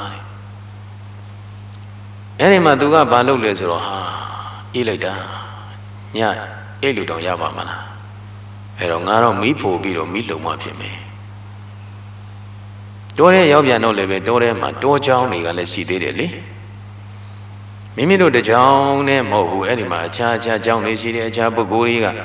အဲ့ဒီမှာသူကဘာလုပ်လဲဆိုတော့ဟာအေးလိုက်တာညအဲ့လူတောင်ရပါမလားအဲ့တော့ငါတော့မီးဖို့ပြီးတော့မီးလုံမှဖြစ်မယ်တောထဲရောက်ပြန်တော့လည်းပဲတောထဲမှာတောချောင်းတွေကလည်းရှိသေးတယ်လေမိမိတို့တချောင်းနဲ့မဟုတ်ဘူးအဲ့ဒီမှာအခြားချောင်းတွေရှိတယ်အခြားပုဂ္ဂိုလ်တွေက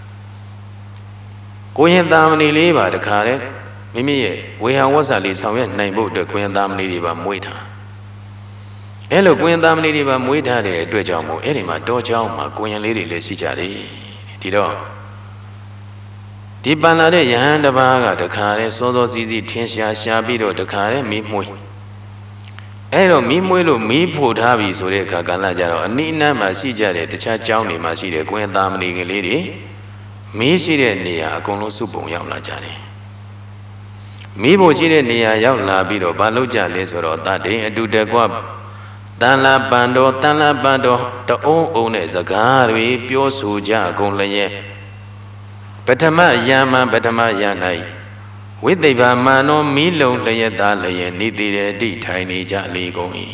ကိုရင်သားမဏီလေးပါတခါတဲ့မိမိရဲ့ဝေဟဝဆာလေးဆောင်ရွက်နိုင်ဖို့အတွက်ကိုရင်သားမဏီတွေပါမွေးထားအဲ့လိုကိုရင်သားမဏီတွေပါမွေးထားတဲ့အတွက်ကြောင့်မို့အဲ့ဒီမှာတောချောင်းမှာကိုရင်လေးတွေလည်းရှိကြတယ်ဒီတော့ဒီပန်လာတဲ့ယဟန်တစ်ပါးကတခါတဲ့စောစောစီးစီးထင်းရှာပြီးတော့တခါတဲ့မီးမွေးအဲ့တော့မီးမွေးလို့မီးဖို့ထားပြီဆိုတဲ့အခါကလည်းကြတော့အနိအနတ်မှာရှိကြတဲ့တခြားကျောင်းတွေမှာရှိတဲ့ကိုရင်သားမဏီကလေးတွေမီးရှိတဲ့နေရာအကုန်လုံးစုပုံရောက်လာကြတယ်မီးဖို့ရှိတဲ့နေရာရောက်လာပြီးတော့ဘာလုပ်ကြလဲဆိုတော့တတိအတူတကွတန်လာပန်တော်တအုံအုံနဲ့စကားတွေပြောဆိုကြအကုန်လျက်ပထမယံမှပထမယံ၌ဝိသိဗ္ဗမန္နောမီးလုံလျက်သားလျက်နိတိရတိထိုင်နေကြလေကုန်၏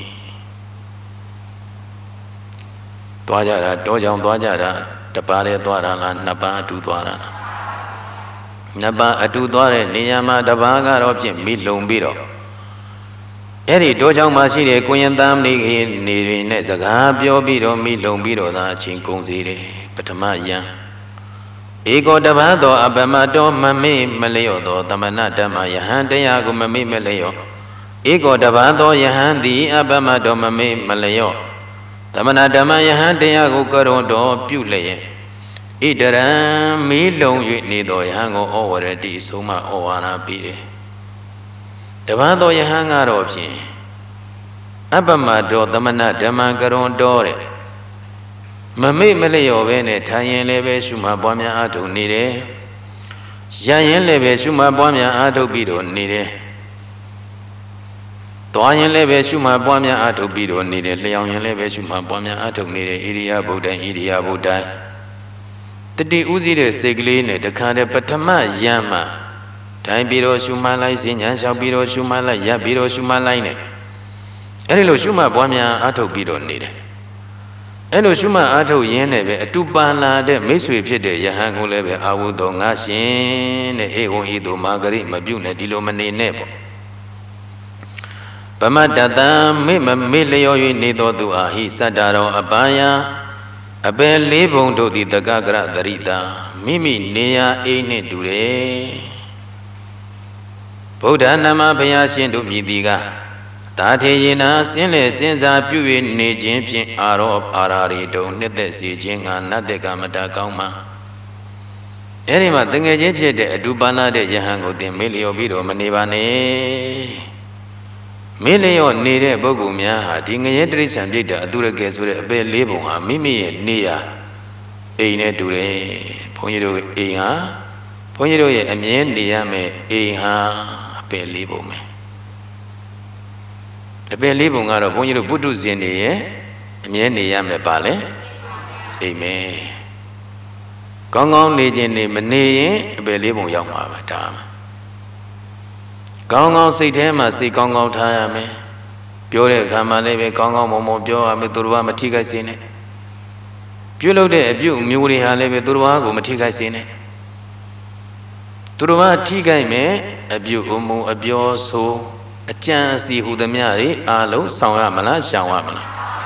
သွားကြတာတောကြောင်သွားကြတာတပါးတည်းသွားတာလားနှစ်ပါးအတူသွားတာလားနှစ်ပါးအတူသွားတဲ့နေရာမှာတပါးကတော့ဖြင့်မီးလုံပြီးတော့အဲ့ဒီတောကြောင်မှာရှိတဲ့ကိုရင်သားနေတွေနဲ့စကားပြောပြီးတော့မီးလုံပြီးတော့သာအချင်းကုန်စီတယ်ပထမယံဧကောတပါးသောအပမတောမမေ့မလျော့သောသမဏဓမ္မယဟန်တရားကိုမမေ့မလျော့ဧကောတပါးသောယဟန်သည်အပမတောမမေ့မလျော့သမဏဓမ္မယဟန်တရားကိုကရုံတော်ပြုလျက်ဣတရံမီးလုံ၍နေသောယဟန်ကိုဩဝရတိဆုံးမဩဝါဒပြီးတယ်တပါးသောယဟန်ကတော့ဖြင့်အပမတောသမဏဓမ္မကရုံတော်တဲ့မမေ့မလျော့ပဲနဲ့ထိုင်ရင်လည်းပဲရှုမှတ်ပွားများအားထုတ်နေတယ်။ရရင်လည်းပဲရှုမှတ်ပွားများအားထုတ်ပြီးတော့နေတယ်။သွားရင်လည်းပဲရှုမှတ်ပွားများအားထုတ်ပြီးတော့နေတယ်။လျောင်ရင်လည်းပဲရှုမှတ်ပွားများအားထုတ်နေတယ်။ဣရိယာပုဒ်တိုင်းဣရိယာပုဒ်တိုင်းတတိဥစည်းတဲ့စိတ်ကလေးနဲ့တခါတည်းပထမယံမှထိုင်ပြီးတော့ရှုမှတ်လိုက်စဉ်ညာလျှောက်ပြီးတော့ရှုမှတ်လိုက်ရပ်ပြီးတော့ရှုမှတ်လိုက်နဲ့အဲဒီလိုရှုမှတ်ပွားများအားထုတ်ပြီးတော့နေတယ်အဲ့လိုရှုမှတ်အားထုတ်ရင်းနဲ့ပဲအတူပန်လာတဲ့မိတ်ဆွေဖြစ်တဲ့ယဟန်ကိုလည်းပဲအာဝုသောငါရှင်တဲ့အေဝံဤသို့မာဂရိမပြုတ်နဲ့ဒီလိုမနေနဲ့ပေါ့ဗမတတံမေလျော၍နေတော်သူအာဟိစတ္တရောအပါယအပေလေးဘုံတို့သည်တက္ကကရသရိတာမိမိနေရာအိမ်နှင့်တူတယ်ဗုဒ္ဓနာမဘုရားရှင်တို့မြည်သည်ကသာထေယေနာစင်းလေစင်စားပြု၍နေခြင်းဖြင့်အာရောအာရာရီတုံနှစ်သက်စေခြင်းကနတ်တကမတကောင်းမှာအဲ့ဒီမှာတငယ်ချင်းဖြစ်တဲ့အတူပါလာတဲ့ယဟန်ကိုသင်မေ့လျော်ပြီးတော့မနေပါနဲ့မေ့လျော်နေတဲ့ပုဂ္ဂိုလ်များဟာဒီငရဲတိရစ္ဆာန်ပြိတ္တာအတုရကဲဆိုတဲ့အပေလေးပုံဟာမိမိရဲ့နေရာအိမ်နဲ့တူတယ်ဘုန်းကြီးတို့အိမ်ဟာဘုန်းကြီးတို့ရဲ့အမြဲနေရမယ်အိမ်ဟာအပေလေးပုံပဲအပင်လေးပုံကတော့ဘုန်းကြီးတို့ပုထုဇဉ်တွေရဲ့အမြဲနေရမယ်ပါလေအိမ်မဲကောင်းကောင်းနေခြင်းနေမနေရင်အပင်လေးပုံရောက်မှာပါဒါမှကောင်းကောင်းစိတ်ထဲမှာစိတ်ကောင်းကောင်းထားရမယ်ပြောတဲ့အခါမှာလည်းပဲကောင်းကောင်းမွန်မွန်ပြောရမယ်သူတော်ဘာမထိခိုက်စေနဲ့ပြုလုပ်တဲ့အပြုအမူတွေဟာလည်းပဲသူတော်ဘာကိုမထိခိုက်စေနဲ့သူတော်ဘာထိခိုက်မယ်အပြုအမူအပြောဆိုအကျဉ်းစီဟူသမျှတွေအားလုံးဆောင်ရမလားရှောင်ရမလား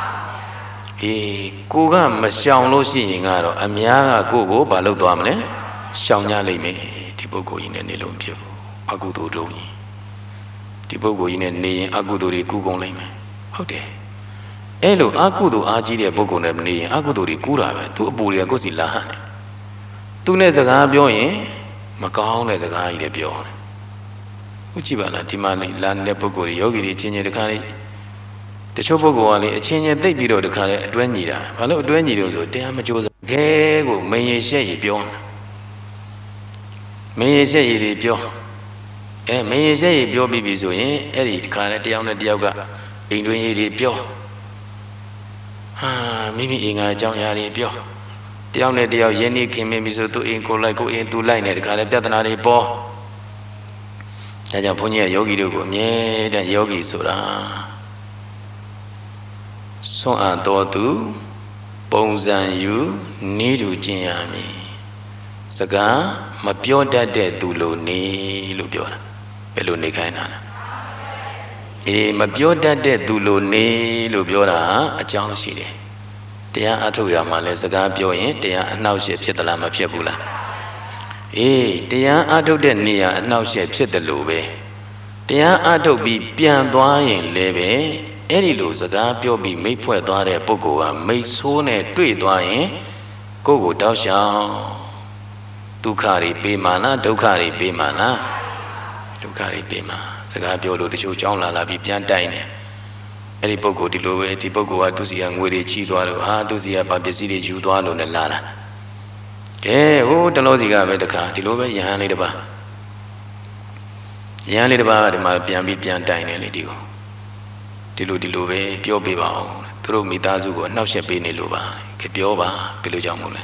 ကိုကမရှောင်လို့ရှိရင်ကတော့အများကကိုဘာလုပ်သွားမလဲရှောင်ကြလိမ့်မယ်ဒီပုဂ္ဂိုလ်ကြီးနဲ့နေလို့ဖြစ်ဘူးအကုသိုလ်တို့ကြီးဒီပုဂ္ဂိုလ်ကြီးနဲ့နေရင်အကုသိုလ်တွေကူးကုန်လိမ့်မယ်ဟုတ်တယ်အဲ့လိုအကုသိုလ်အားကြီးတဲ့ပုဂ္ဂိုလ်နဲ့နေရင်အကုသိုလ်တွေကူးတာပဲသူအပူတွေကကိုယ်စီလာဟန်တယ်သူနဲ့စကားပြောရင်မကောင်းတဲ့စကားကြီးတွေပြောတယ်ဟုတ်ကြည့်ပါလားဒီမှာလာနေတဲ့ပုဂ္ဂိုလ်တွေယောဂီတွေချင်းချင်းတခါလေးတချို့ပုဂ္ဂိုလ်ကလေအချင်းချင်းသိပ်ပြီးတော့တခါလေးအတွဲညီတာဘာလို့အတွဲညီလို့ဆိုတရားမကြိုးစားခဲကိုမရင်ရှက်ရပြောမရင်ရှက်ရတွေပြောမရင်ရှက်ရပြောပြီးပြီဆိုရင်အဲ့ဒီတခါလေးတယောက်နဲ့တယောက်ကအိမ်တွင်းရည်တွေပြောဟာမိမိအင်္ဂါအကြောင်းအရာတွေပြောတယောက်နဲ့တယောက်ယဉ်နေခင်မင်းပြီဆိုသူအိမ်ကိုလိုက်ကိုအိမ်သူလိုက်နေတခါလေးပြဿနာတွေပေါ်ဒါကြောင့်ဘုန်းကြီးကယောဂီတို့ကိုအမြဲတမ်းယောဂီဆိုတာဆွမ်းအားတော်သူပုံစံယူနေတူကျင့်ရမည်စကားမပြောတတ်တဲ့သူလိုနေလို့ပြောတာဘယ်လိုနေခိုင်းတာလဲမပြောတတ်တဲ့သူလိုနေလို့ပြောတာအကြောင်းရှိတယ်တရားအထုတ်ရမှာလဲစကားပြောရင်တရားအနှောက်အယှက်ဖြစ်သလားမဖြစ်ဘူးလားတရားအထုတ်တဲ့နေရာအနှောက်အယှက်ဖြစ်တယ်လို့ပဲတရားအထုတ်ပြီးပြန်သွားရင်လည်းပဲအဲ့ဒီလိုစကားပြောပြီးမိတ်ဖွဲ့သွားတဲ့ပုဂ္ဂိုလ်ကမိတ်ဆိုးနဲ့တွေ့သွားရင်ကိုယ့်ကိုတောက်ရှောင်ဒုက္ခတွေပေးမှလားဒုက္ခတွေပေးမှလားဒုက္ခတွေပေးမှစကားပြောလို့တချို့ကြောင်းလာပြီးပြန်တိုင်တယ်အဲ့ဒီပုဂ္ဂိုလ်ဒီလိုပဲဒီပုဂ္ဂိုလ်ကသူစီကငွေတွေချီးသွားလို့သူစီကဗာပစ္စည်းတွေယူသွားလို့နဲ့လာတာဟိုတလောစီကပဲတခါဒီလိုပဲယဟန်လေးတစ်ပါးယဟန်လေးတစ်ပါးဒီမှာပြန်ပြီးပြန်တိုင်တယ်လေဒီလိုပဲပြောပြပါအောင်သူတို့မိသားစုကိုနှောက်ယှက်ပေးနေလို့ပါပြောပါဘယ်လိုကြောင့်မို့လဲ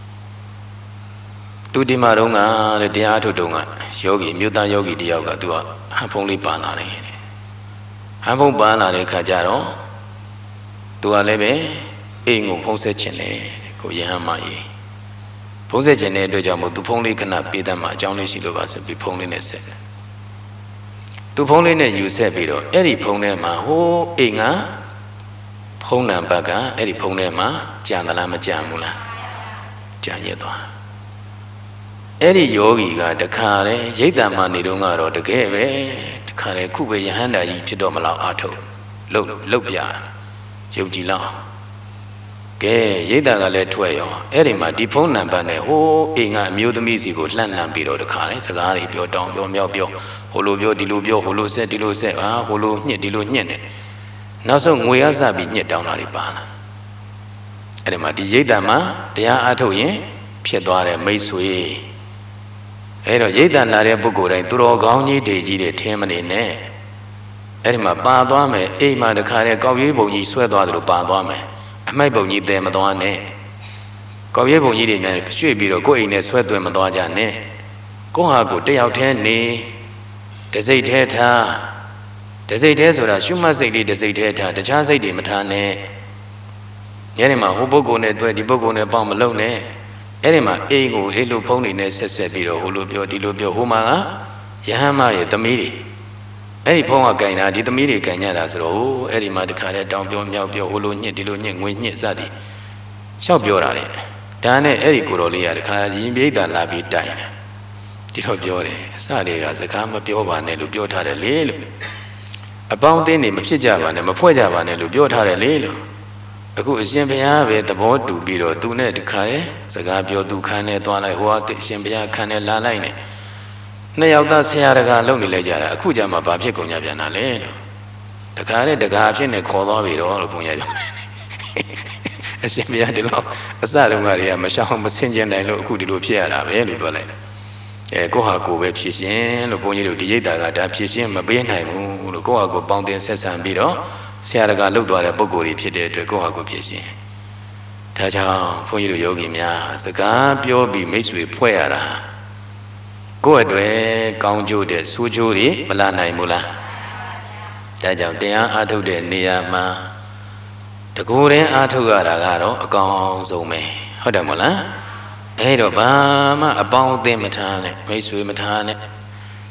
သူဒီမှာတော့ကတရားအထုတ်တုန်းကယောဂီမြို့သားယောဂီတယောက်ကသူကဟန်ဖုံးလေးပါလာတယ်ဟန်ဖုံးပါလာတဲ့ခါကျတော့သူကလည်းပဲအိမ်ကိုဖုံးဆက်ခြင်းလေကိုယဟန်မကြီးဖုံးဆက်ခြင်းတဲ့အတွက်ကြောင့်မို့သူဖုံးလေးခဏပေးတတ်မှအကြောင်းလေးရှိလို့ပါဆိုပြီးဖုံးလေးနဲ့ဆက်တယ်သူဖုံးလေးနဲ့ယူဆက်ပြီးတော့အဲ့ဒီဖုံးထဲမှာဟိုးအိမ်ကဖုံးနံပါတ်ကအဲ့ဒီဖုံးထဲမှာကြံသလားမကြံဘူးလားကြံရသွားအဲ့ဒီယောဂီကတခါလေရိတ်တံမှနေတော့ကတော့တကယ်ပဲတခါလေခုပဲယဟန္တာကြီးဖြစ်တော့မလောက်အာထုတ်လုတ်ပြရုပ်ကြည်လောက်ကဲရိတ်တံကလည်းထွက်ရောအဲ့ဒီမှာဒီဖုံးနံပါတ်နဲ့ဟိုးအိမ်ကအမျိုးသမီးစီကိုလှမ်းပြီးတော့တခါလေစကားတွေပြောတောင်းပြောမြောက်ပြောဟိုလိုပြောဒီလိုပြောဟိုလိုဆက်ဒီလိုဆက်ဟိုလိုညှစ်ဒီလိုညှစ်နေနောက်ဆုံးငွေရစပြီးညှစ်တောင်းတာတွေပါလာအဲ့ဒီမှာဒီရိတ်တံမှာတရားအားထုတ်ရင်ဖြစ်သွားတယ်မိတ်ဆွေအဲ့တော့ရိတ်တံလာတဲ့ပုဂ္ဂိုလ်တိုင်းသူတော်ကောင်းကြီးတွေကြီးတွေထင်းမနေနဲ့အဲ့ဒီမှာပါသွားမယ်အိမ်မှာတခါတည်းကောက်ရွေးပုံကြီးဆွဲသွားတယ်လို့ပါသွားမယ်အမိုက်ပုံကြီးတဲမသွားနဲ့ကောက်ရွေးပုံကြီးတွေနဲ့ရွှေ့ပြီးတော့ကိုယ့်အိမ်နဲ့ဆွဲသွင်းမသွားကြနဲ့ကိုယ့်ဟာကိုတယောက်တည်းနေတစိတ်ထဲထားတစိတ်ထဲဆိုတာရှုမှတ်စိတ်လေးတစိတ်ထဲထားတခြားစိတ်တွေမထားနဲ့ညနေမှာဟိုပုဂ္ဂိုလ်နဲ့တွေ့ဒီပုဂ္ဂိုလ်နဲ့ပေါင်းမလုံးနဲ့အဲ့ဒီမှာအိမ်ကိုအဲ့လိုဖုံးနေနဲ့ဆက်ပြီးတော့ဟိုလိုပြောဒီလိုပြောဟိုမှာကယဟန်မရဲ့သမီးတွေအဲ့ဒီဖုံးကကင်တာဒီသမီးတွေကင်ကြတာဆိုတော့အဲ့ဒီမှာတခါတည်းတောင်းပြောမြောက်ပြောဟိုလိုညစ်ဒီလိုညစ်ငွေညစ်စသည်ရှောက်ပြောတာလေဒါနဲ့အဲ့ဒီကိုတော်လေးကတခါရင်ပြိတ္တာလာပြီးတိုင်တယ်ဒီတော့ပြောတယ်အစတွေကစကားမပြောပါနဲ့လို့ပြောထားတယ်လေလို့အပေါင်းအသင်းတွေမဖြစ်ကြပါနဲ့မဖွဲ့ကြပါနဲ့လို့ပြောထားတယ်လေလို့အခုအရှင်ဘုရားပဲသဘောတူပြီးတော့သူနဲ့တခါရဲစကားပြောသူခန်းနဲ့သွားလိုက်ဟိုကအရှင်ဘုရားခန်းနဲ့လာလိုက်နေနှစ်ယောက်သားဆရာတကာလုံနေလိုက်ကြတာအခုကြမှာဘာဖြစ်ကုန်ကြပြန်တာလဲလို့တခါရဲတကာဖြစ်နေခေါ်သွားပြီတော့လို့ဘုန်းကြီးပြောအရှင်ဘုရားဒီလောက်အစတုန်းကတွေကမရှောင်မဆင်ကျင်နိုင်လို့အခုဒီလိုဖြစ်ရတာပဲလို့ပြောလိုက်ကိုဟာကိုပဲဖြည့်ရှင်းလို့ဘုန်းကြီးတို့ဒီရိတ်တာကဒါဖြည့်ရှင်းမပေးနိုင်ဘူးလို့ကိုဟာကိုပေါင်းတင်ဆက်ဆံပြီးတော့ဆရာတကာလှုပ်သွားတဲ့ပုံကိုယ်ကြီးဖြစ်တဲ့အတွက်ကိုဟာကိုဖြည့်ရှင်းဒါကြောင့်ဘုန်းကြီးတို့ယောဂီများစကားပြောပြီးမိတ်ဆွေဖွဲ့ရတာကိုယ့်အတွက်ကောင်းကျိုးတဲ့ဆိုးကျိုးတွေမလာနိုင်ဘူးလားဒါကြောင့်တရားအားထုတ်တဲ့နေရာမှာတကူတည်းအားထုတ်ရတာကတော့အကောင်းဆုံးပဲဟုတ်တယ်မဟုတ်လားအဲ့တော့ဘာမှအပေါင်းအသင်းမထားနဲ့မိတ်ဆွေမထားနဲ့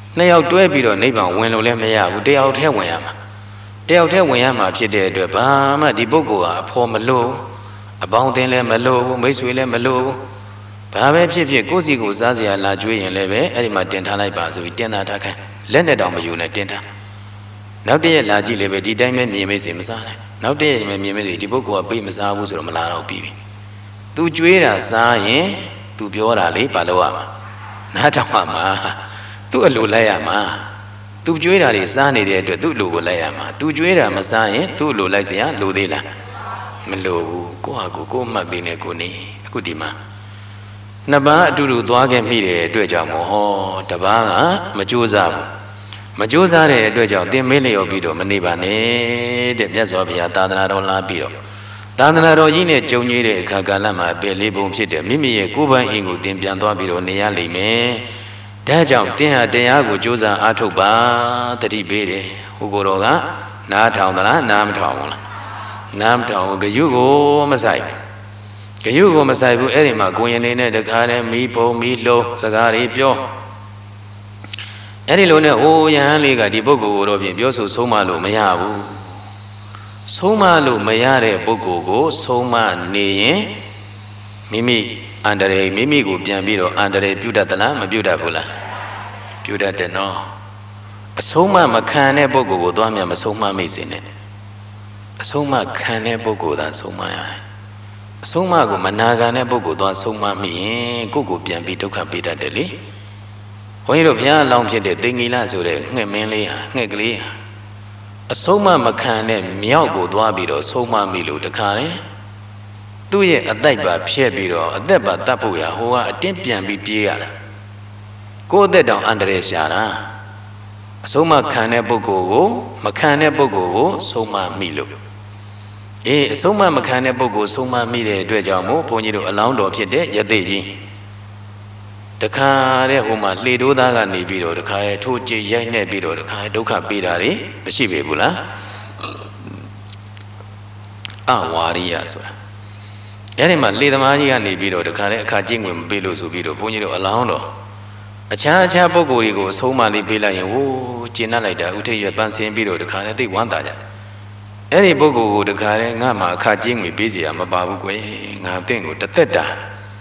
နှစ်ယောက်တွဲပြီးတော့နိဗ္ဗာန်ဝင်လို့လည်းမရဘူးတယောက်တည်းဝင်ရမှာတယောက်တည်းဝင်ရမှာဖြစ်တဲ့အတွက်ဘာမှဒီပုဂ္ဂိုလ်ဟာအဖော်မလို့အပေါင်းအသင်းလည်းမလို့ဘူးမိတ်ဆွေလည်းမလို့ဘူးဘာပဲဖြစ်ဖြစ်ကိုယ်စီကိုစားစရာလာကျွေးရင်လည်းပဲအဲ့ဒီမှာတင်ထားလိုက်ပါဆိုပြီးတင်ထားထားခိုင်းလက်နဲ့တောင်မယူနဲ့တင်ထားနောက်တည့်ရက်လာကြည့်လည်းပဲဒီတိုင်းပဲမြင်မေးစီမစားနဲ့နောက်တည့်ရက်မြင်မေးစီဒီပုဂ္ဂိုလ်ကပေးမစားဘူးဆိုတော့မလာတော့ပြီးပြီသူကျွေးတာစားရင်သူပြောတာလေဘာလို့ရမှာနားထောင်ပါမှာသူ့အလိုလိုက်ရမှာသူကျွေးတာတွေစားနေတဲ့အတွက်သူ့အလိုကိုလိုက်ရမှာသူကျွေးတာမစားရင်သူ့အလိုလိုက်စရာလိုသေးလားမလိုဘူးကိုယ့်ဟာကိုယ်မှတ်ပြီးနေကိုနေအခုဒီမှာနှစ်ပါးအတူတူသွားခဲ့မိတဲ့အတွက်ကြောင့်ဟောတပားကမကြိုးစားဘူးမကြိုးစားတဲ့အတွက်ကြောင့်သင်မင်းလျော်ပြီးတော့မနေပါနဲ့တဲ့မြတ်စွာဘုရားသာသနာတော်လာပြီးတော့သာသနာတော်ကြီးနဲ့ကြုံကြီးတဲ့အခါကာလမှာပဲလေးပုံဖြစ်တဲ့မိမိရဲ့ကိုယ်ပိုင်အင်ကိုသင်ပြန်သွားပြီးတော့နေရလိမ့်မယ်ဒါကြောင့်သင်ဟာတရားကိုကြိုးစားအားထုတ်ပါတတိပေးတယ်ဟိုကိုယ်တော်ကနားထောင်သလားနားမထောင်ဘူးလားနားမထောင်ဘူးဂယုကိုမဆိုင်ဂယုကိုမဆိုင်ဘူးအဲ့ဒီမှာကိုရင်နေနဲ့တခါတည်းမီးပုံမီးလုံးစကားတွေပြောအဲ့ဒီလိုနဲ့ဟိုယဟန်လေးကဒီပုဂ္ဂိုလ်ကိုတော့ပြင်ပြောဆိုဆုံးမလို့မရဘူးဆုံးမလို့မရတဲ့ပုဂ္ဂိုလ်ကိုဆုံးမနေရင်မိမိအန္တရာယ်မိမိကိုပြန်ပြီးတော့အန္တရာယ်ပြုတတ်သလားမပြုတတ်ဘူးလားပြုတတ်တယ်နော်အဆုံးမခံတဲ့ပုဂ္ဂိုလ်ကိုသွားမြတ်မဆုံးမမိစေနဲ့အဆုံးမခံတဲ့ပုဂ္ဂိုလ်သာဆုံးမရတယ်အဆုံးမကိုမနာခံတဲ့ပုဂ္ဂိုလ်သွားဆုံးမမိရင်ကိုယ့်ကိုပြန်ပြီးဒုက္ခပေးတတ်တယ်လေဘုန်းကြီးတို့ဘုရားအလောင်းဖြစ်တဲ့သင်္ကီလဆိုတဲ့ငှက်မင်းလေးဟာငှက်ကလေးဟာအဆုံးမမခံတဲ့မြောက်ကိုသွားပြီးတော့ဆုံးမမိလို့တခါလေသူ့ရဲ့အသက်ပါဖြည့်ပြီးတော့အသက်ပါတတ်ဖို့ရဟိုကအတင်းပြန်ပြီးပြေးရတာကိုယ့်အသက်တောင်အန္တရာယ်ရှာတာအဆုံးမခံတဲ့ပုဂ္ဂိုလ်ကိုမခံတဲ့ပုဂ္ဂိုလ်ကိုဆုံးမမိလို့အဆုံးမမခံတဲ့ပုဂ္ဂိုလ်ဆုံးမမိတဲ့အတွက်ကြောင့်မို့ဘုန်းကြီးတို့အလောင်းတော်ဖြစ်တဲ့ယသိကြီးတခါတဲ့ဟိုမှာလှေတိုးသားကနေပြီးတော့တခါရဲ့ထိုးကြိတ်ရိုက်နေပြီးတော့တခါဒုက္ခပေးတာတွေမရှိပေဘူးလားအဝါရိယဆိုတာအဲ့ဒီမှာလေသမားကြီးကနေပြီးတော့တခါတဲ့အခါကျင့်ဝင်မပေးလို့ဆိုပြီးတော့ဘုန်းကြီးတို့အလောင်းတော်အခြားပုဂ္ဂိုလ်တွေကိုအဆုံးမလေးပေးလိုက်ရင်ဟိုးကျင်တ်လိုက်တာဥထိပ်ရပန်းစင်းပြီးတော့တခါနဲ့သိဝမ်းသာကြတယ်အဲ့ဒီပုဂ္ဂိုလ်ကိုတခါနဲ့ငါမှအခါကျင့်ဝင်ပေးเสียမပါဘူးကွယ်ငါတင့်ကိုတသက်တာ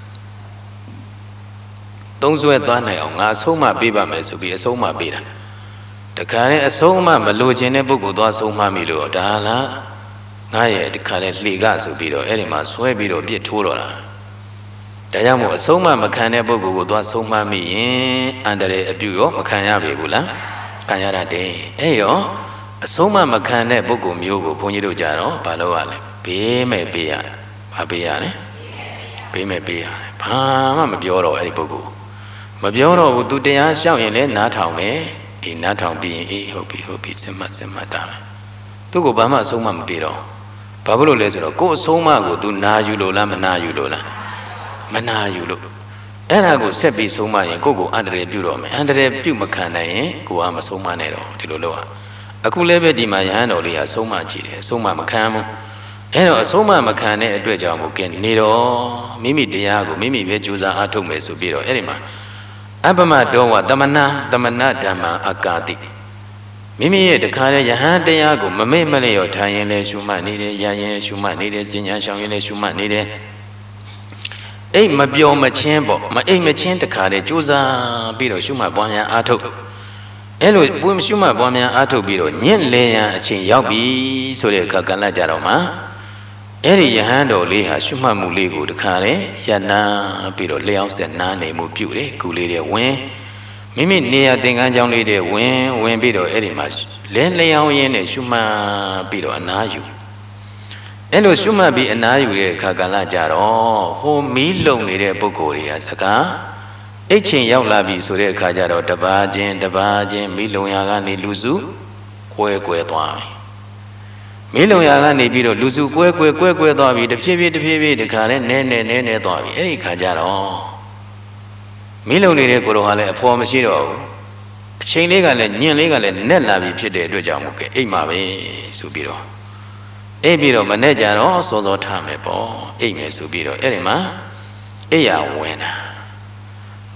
သုံးဆွဲသွားနိုင်အောင်ငါအဆုံးမပေးပါမယ်ဆိုပြီးအဆုံးမပေးတာတခါနဲ့အဆုံးမမလိုချင်တဲ့ပုဂ္ဂိုလ်သွားဆုံးမမိလို့ဒါလားငါရဲ့တခါနဲ့လှေကဆိုပြီးတော့အဲ့ဒီမှာဆွဲပြီးတော့ပြစ်ထိုးတော့တာဒါကြောင့်မို့အဆုံးမမခံတဲ့ပုဂ္ဂိုလ်ကိုသွားဆုံးမမိရင်အန္တရာယ်အပြုရောမခံရပေဘူးလားခံရတတ်တယ်အဲ့ရောအဆုံးမမခံတဲ့ပုဂ္ဂိုလ်မျိုးကိုဘုန်းကြီးတို့ကြတော့ဘာလို့ရလဲဘေးမဲ့ပေးရဘာပေးရလဲဘေးမဲ့ပေးရတယ်ဘာမှမပြောတော့အဲ့ဒီပုဂ္ဂိုလ်မပြောတော့ဘူးသူတရားရှောက်ရင်လည်းနားထောင်မယ်နားထောင်ပြီးရင်ဟုတ်ပြီစင်မှတ်တာမယ်သူ့ကိုဘာမှအဆုံးမမပေးတော့ဘာဖြစ်လို့လဲဆိုတော့ကိုယ်အဆုံးမကိုသူနာယူလို့လားမနာယူလို့လားမနာယူလို့အဲ့ဒါကိုဆက်ပြီးဆုံးမရင်ကိုယ့်ကိုအန္တရာယ်ပြုတော့မယ်အန္တရာယ်ပြုမခံနိုင်ရင်ကိုယ်ကမဆုံးမနဲ့တော့ဒီလိုလုပ်အခုလည်းပဲဒီမှာယဟန်တော်လေးကဆုံးမကြည့်တယ်ဆုံးမမခံဘူးအဲ့တော့အဆုံးမခံတဲ့အတွက်ကြောင့်မို့ကဲနေတော့မိမိတရားကိုမိမိပဲကြိုးစားအားထုတ်မယ်ဆိုပြီးတော့အဲ့ဒီမှာအပမတောဝသမဏဓမ္မအကာတိမိမိရဲ့တခါလေယဟန်တရားကိုမမေ့မလျော့ထားရင်လည်းရှုမှတ်နေတယ်ရရင်ရှုမှတ်နေတယ်စဉ္ညာရှောင်ရင်လည်းရှုမှတ်နေတယ်အိတ်မပြောမချင်းပေါ့မအိတ်မချင်းတခါလေကြိုးစားပြီးတော့ရှုမှတ်ပွားများအားထုတ်အဲ့လိုပွင့်ရှုမှတ်ပွားများအားထုတ်ပြီးတော့ညင့်လေရန်အချိန်ရောက်ပြီဆိုတဲ့အခါကလည်းကြတော့မှာအဲ့ဒီယဟန်တော်လေးဟာရှုမှတ်မှုလေးကိုတခါလေယနာပြီးတော့လျှောက်ဆက်နားနေမှုပြုတယ်ကုလေးတဲ့ဝင်မိမိနေရာသင်္ကန်းကျောင်းလေးတဲ့ဝင်ပြီးတော့အဲ့ဒီမှာလဲလျှောက်ရင်းနဲ့ရှုမှတ်ပြီးတော့အနာယူအဲ့လိုရှုမှတ်ပြီးအနာယူတဲ့အခါကလည်းကြတော့ဟိုမီးလုံနေတဲ့ပုဂ္ဂိုလ်တွေကစကားအိတ်ချင်းရောက်လာပြီဆိုတဲ့အခါကျတော့တပါးချင်းမီးလုံရာကနေလူစုကွဲသွားပြီမီးလုံရာကနေပြီးတော့လူစုကွဲသွားပြီတဖြည်းဖြည်းတခါနဲ့နဲသွားပြီအဲ့ဒီခါကျတော့မီးလုံနေတဲ့ကိုယ်တော်ကလည်းအဖော်မရှိတော့ဘူးအချိန်လေးကလည်းညင်လေးကလည်းနက်လာပြီဖြစ်တဲ့အတွက်ကြောင့်မို့ကဲအိတ်မှာပဲဆိုပြီးတော့အိတ်ပြီးတော့မနဲ့ကြတော့စောထားမယ်ပေါ့အိတ်မယ်ဆိုပြီးတော့အဲ့ဒီမှာအိတ်ရဝင်တာ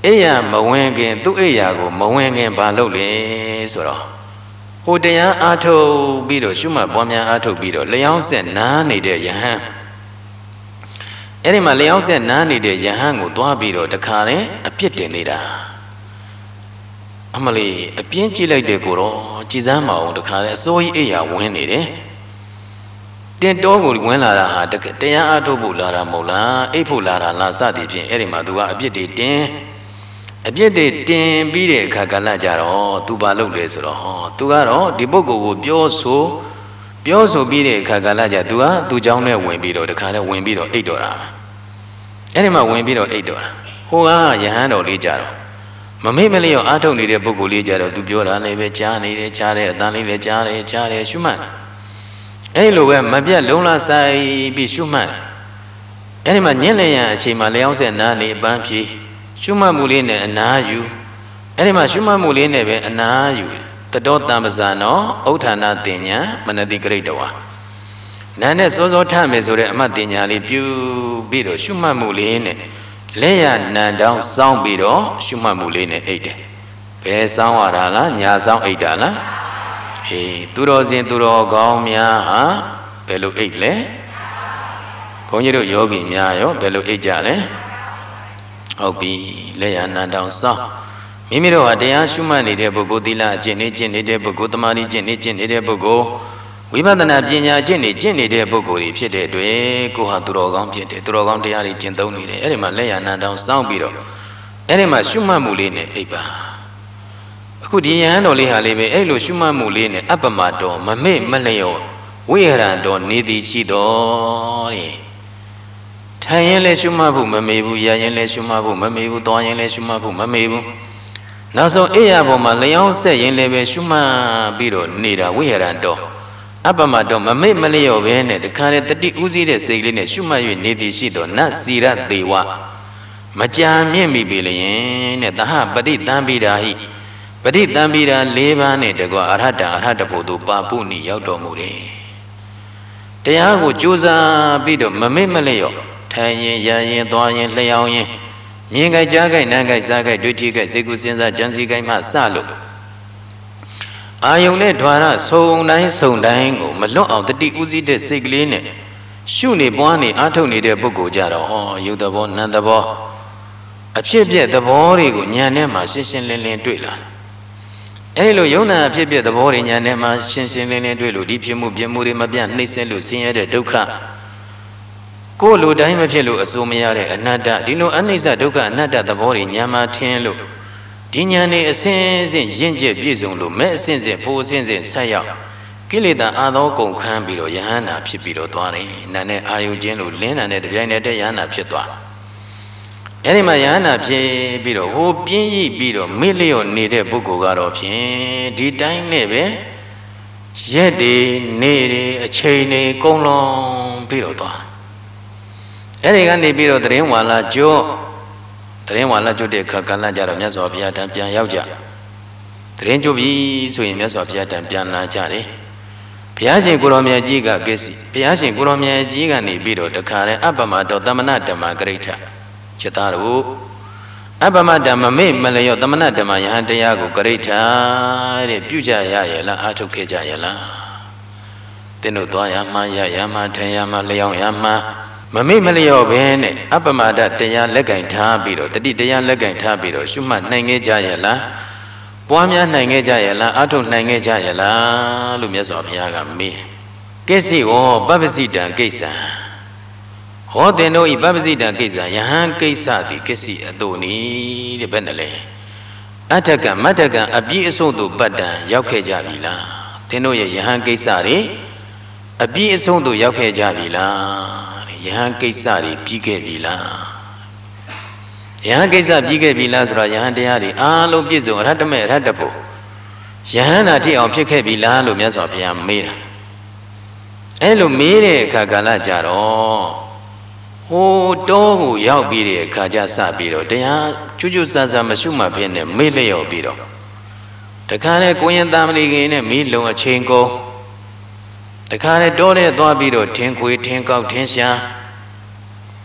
အိယာမဝင်ခင်သူ့အိယာကိုမဝင်ခင်ဘာလုပ်လဲဆိုတော့ဟိုတရားအားထုတ်ပြီးတော့ရှုမှတ်ပွားများအားထုတ်ပြီးတော့လျောင်းဆက်နားနေတဲ့ယဟန်အဲ့ဒီမှာလျောင်းဆက်နားနေတဲ့ယဟန်ကိုသွားပြီးတော့တခါလဲအပြစ်တင်နေတာအမလီအပြင်းကြည့်လိုက်တဲ့ကိုတော့ကြည်စမ်းမအောင်တခါလဲအစိုးရအိယာဝင်နေတယ်တင်တောကိုဝင်လာတာဟာတရားအားထုတ်ဖို့လာတာမဟုတ်လားအိပ်ဖို့လာတာလားစသည်ဖြင့်အဲ့ဒီမှာသူကအပြစ်တွေတင်ပြီးတဲ့အခါကလည်းကြတော့သူဘာလုပ်လဲဆိုတော့သူကတော့ဒီပုဂ္ဂိုလ်ကိုပြောဆိုပြီးတဲ့အခါကလည်းကြသူကသူเจ้าနဲ့ဝင်ပြီးတော့တခါနဲ့ဝင်ပြီးတော့အိတ်တော်တာအဲ့ဒီမှာဝင်ပြီးတော့အိတ်တော်တာဟိုကယဟန်တော်လေးကြတော့မမေ့မလျော့အားထုတ်နေတဲ့ပုဂ္ဂိုလ်လေးကြတော့သူပြောတာလည်းပဲကြားနေတယ်ကြားတယ်အတန်လေးလည်းကြားတယ်ရှုမှတ်အဲ့လိုပဲမပြတ်လုံးလာဆိုင်ပြီးရှုမှတ်အဲ့ဒီမှာညင်လျံအချိန်မှာလျောင်းဆက်နားနေပန်းဖြီးရှုမှတ်မှုလေးနဲ့အနာယူအဲ့ဒီမှာရှုမှတ်မှုလေးနဲ့ပဲအနာယူတတောတံပဇာနောဥဋ္ဌာဏတင်ညာမနတိကရိတဝါနာနဲ့စောစောထမယ်ဆိုတဲ့အမှတ်တင်ညာလေးပြုပြီးတော့ရှုမှတ်မှုလေးနဲ့လက်ရနံတောင်းစောင်းပြီးတော့ရှုမှတ်မှုလေးနဲ့အိတ်တယ်ဘယ်စောင်းရတာလားညာစောင်းအိတ်တာလားဟေးသူတော်စင်သူတော်ကောင်းများဟာဘယ်လိုအိတ်လဲဘုန်းကြီးတို့ယောဂီများရောဘယ်လိုအိတ်ကြလဲဟုတ်ပြီလက်ရနံတောင်စောင်းမိမိတို့ဟာတရားရှုမှတ်နေတဲ့ပုဂ္ဂိုလ်သီလကျင့်နေတဲ့ပုဂ္ဂိုလ်သမာဓိကျင့်နေတဲ့ပုဂ္ဂိုလ်ဝိပဿနာပညာကျင့်နေတဲ့ပုဂ္ဂိုလ်တွေဖြစ်တဲ့အတွက်ကိုဟာသူတော်ကောင်းဖြစ်တယ်သူတော်ကောင်းတရားတွေကျင့်သုံးနေတယ်အဲ့ဒီမှာလက်ရနံတောင်စောင်းပြီးတော့အဲ့ဒီမှာရှုမှတ်မှုလေးနဲ့အိပ်ပါအခုဒီယဟန်တော်လေးဟာလေးပဲအဲ့လိုရှုမှတ်မှုလေးနဲ့အပ္ပမတော်မမေ့မလျော့ဝိဟရံတော်နေသည်ရှိတော်တဲ့ထိုင်ရင်လည်းရှုမှတ်ဖို့မမေ့ဘူးရရင်လည်းရှုမှတ်ဖို့မမေ့ဘူးသွားရင်လည်းရှုမှတ်ဖို့မမေ့ဘူးနောက်ဆုံးအိယာပေါ်မှာလျောင်းဆက်ရင်လည်းပဲရှုမှတ်ပြီးတော့နေတာဝိဟရံတော်အပ္ပမတော်မမေ့မလျော့ပဲနဲ့တခါလေတတိဥစည်းတဲ့စိတ်လေးနဲ့ရှုမှတ်၍နေသည်ရှိတော်နတ်စီရသေဝမကြာမြင့်မိပြီလျင်တဲ့သဟပတိတံပိဓာဟိပဋိသင်္ပိဓာ၄ပါးနဲ့တကွအရဟတဖို့သူပါပုနိရောက်တော်မူတယ်တရားကိုကြိုးစားပြီးတော့မမေ့မလျော့ထိုင်ရင်ရရင်သွားရင်လျှောင်းရင်မြင်ကြိုက်ကြားကြိုက်နားကြိုက်စားကြိုက်တွေ့ထိကြိုက်စိတ်ကူးစဉ်းစားကြံစည်ကြိုက်မှစလို့အာယုန်နဲ့ဓာရဆုံတိုင်းကိုမလွတ်အောင်တတိဥစည်းတဲ့စိတ်ကလေးနဲ့ရှုနေပွားနေအားထုတ်နေတဲ့ပုဂ္ဂိုလ်ကြတော့ယုတ်သဘောနံသဘောအဖြစ်ပြက်သဘောတွေကိုဉာဏ်နဲ့မှရှင်းရှင်းလင်းလင်းတွေ့လာအဲ့လိုယုံနာအဖြစ်ပြက်သဘောတွေဉာဏ်နဲ့မှရှင်းရှင်းလင်းလင်းတွေ့လို့ဒီဖြစ်မှုပြမှုတွေမပြတ်နှိမ့်ဆက်လို့ဆင်းရဲတဲ့ဒုက္ခကိုယ်လိုတိုင်းမဖြစ်လို့အစိုးမရတဲ့အနတ္တဒီလိုအနိစ္စဒုက္ခအနတ္တသဘောတွေဉာဏ်မှထင်းလို့ဒီဉာဏ်နဲ့အစဉ်စဉ်ရင့်ကျက်ပြည့်စုံလို့မဲ့အစဉ်စဉ်ဖို့အစဉ်စဉ်ဆက်ရောက်ကိလေသာအာသောကုန်ခန်းပြီးတော့ယဟန္တာဖြစ်ပြီးတော့သွားတယ်။နာနဲ့အာယုချင်းလို့လင်းတာနဲ့တပြိုင်တည်းယဟန္တာဖြစ်သွား။အဲဒီမှာယဟန္တာဖြစ်ပြီးတော့ဟိုပြင်းရိပ်ပြီးတော့မေ့လျော့နေတဲ့ပုဂ္ဂိုလ်ကတော့ဖြင့်ဒီတိုင်းနဲ့ပဲရက်တွေနေတွေအချိန်တွေကုန်လုံးပြီးတော့သွား။အဲဒီကနေပြီးတော့သတင်းဝါလာကျွတ်တဲ့အခါကလည်းကြတော့မြတ်စွာဘုရားတန်ပြန်ရောက်ကြ။သတင်းကျွတ်ပြီဆိုရင်မြတ်စွာဘုရားတန်ပြန်လာကြတယ်။ဘုရားရှင်ကိုရောင်မြတ်ကြီးကကိစ္စဘုရားရှင်ကိုရောင်မြတ်ကြီးကနေပြီးတော့တခါတည်းအပ္ပမတော်သမဏဓမ္မဂရိဋ္ဌจิตသားတို့အပ္ပမဓမ္မမေ့မလျော့သမဏဓမ္မယဟန်တရားကိုဂရိဋ္ဌတဲ့ပြုကြရရဲ့လားအားထုတ်ခဲ့ကြရဲ့လားသင်တို့သွားရမှရရမှထိုင်ရမှလျောင်းရမှမမေ့မလျော့ပဲနဲ့အပ္ပမဒတရားလက်ကင်ထားပြီးတော့တတိတရားလက်ကင်ထားပြီးတော့ရှုမှတ်နိုင်ခဲ့ကြရဲ့လားပွားများနိုင်ခဲ့ကြရဲ့လားအားထုတ်နိုင်ခဲ့ကြရဲ့လားလို့မြတ်စွာဘုရားကမေးကိစ္စဝပပ္ပစိတံကိစ္စဟောတင်တို့ဤပပ္ပစိတံကိစ္စယဟန်ကိစ္စတိကိစ္စအတုနီတဲ့ဘယ်နဲ့လဲအထကမတ္တကအပြည့်အစုံသို့ပတ္တံရောက်ခဲ့ကြပြီလားတင်တို့ရဲ့ယဟန်ကိစ္စတွေအပြည့်အစုံသို့ရောက်ခဲ့ကြပြီလားယဟန်ကိစ္စတွေပြီးခဲ့ပြီလားယဟန်ကိစ္စပြီးခဲ့ပြီလားဆိုတော့ယဟန်တရားတွေအားလုံးပြည့်စုံအရဟတမေအရဟတဖို့ယဟန်နာထိအောင်ဖြစ်ခဲ့ပြီလားလို့မြတ်စွာဘုရားမေးတာအဲ့လိုမေးတဲ့အခါကာလကြတော့ဟိုတောကိုရောက်ပြီးတဲ့အခါကျစပြီးတော့တရားကျွတ်ကျွတ်ဆဆမရှုမှတ်ဖြစ်နေမေ့လျော့ပြီးတော့တခါနဲ့ကိုရင်သားမလီခင်နဲ့မီးလုံးအချိန်ကုန်တခါနဲ့တောထဲသွားပြီးတော့ထင်းခွေထင်းကောက်ထင်းရှာ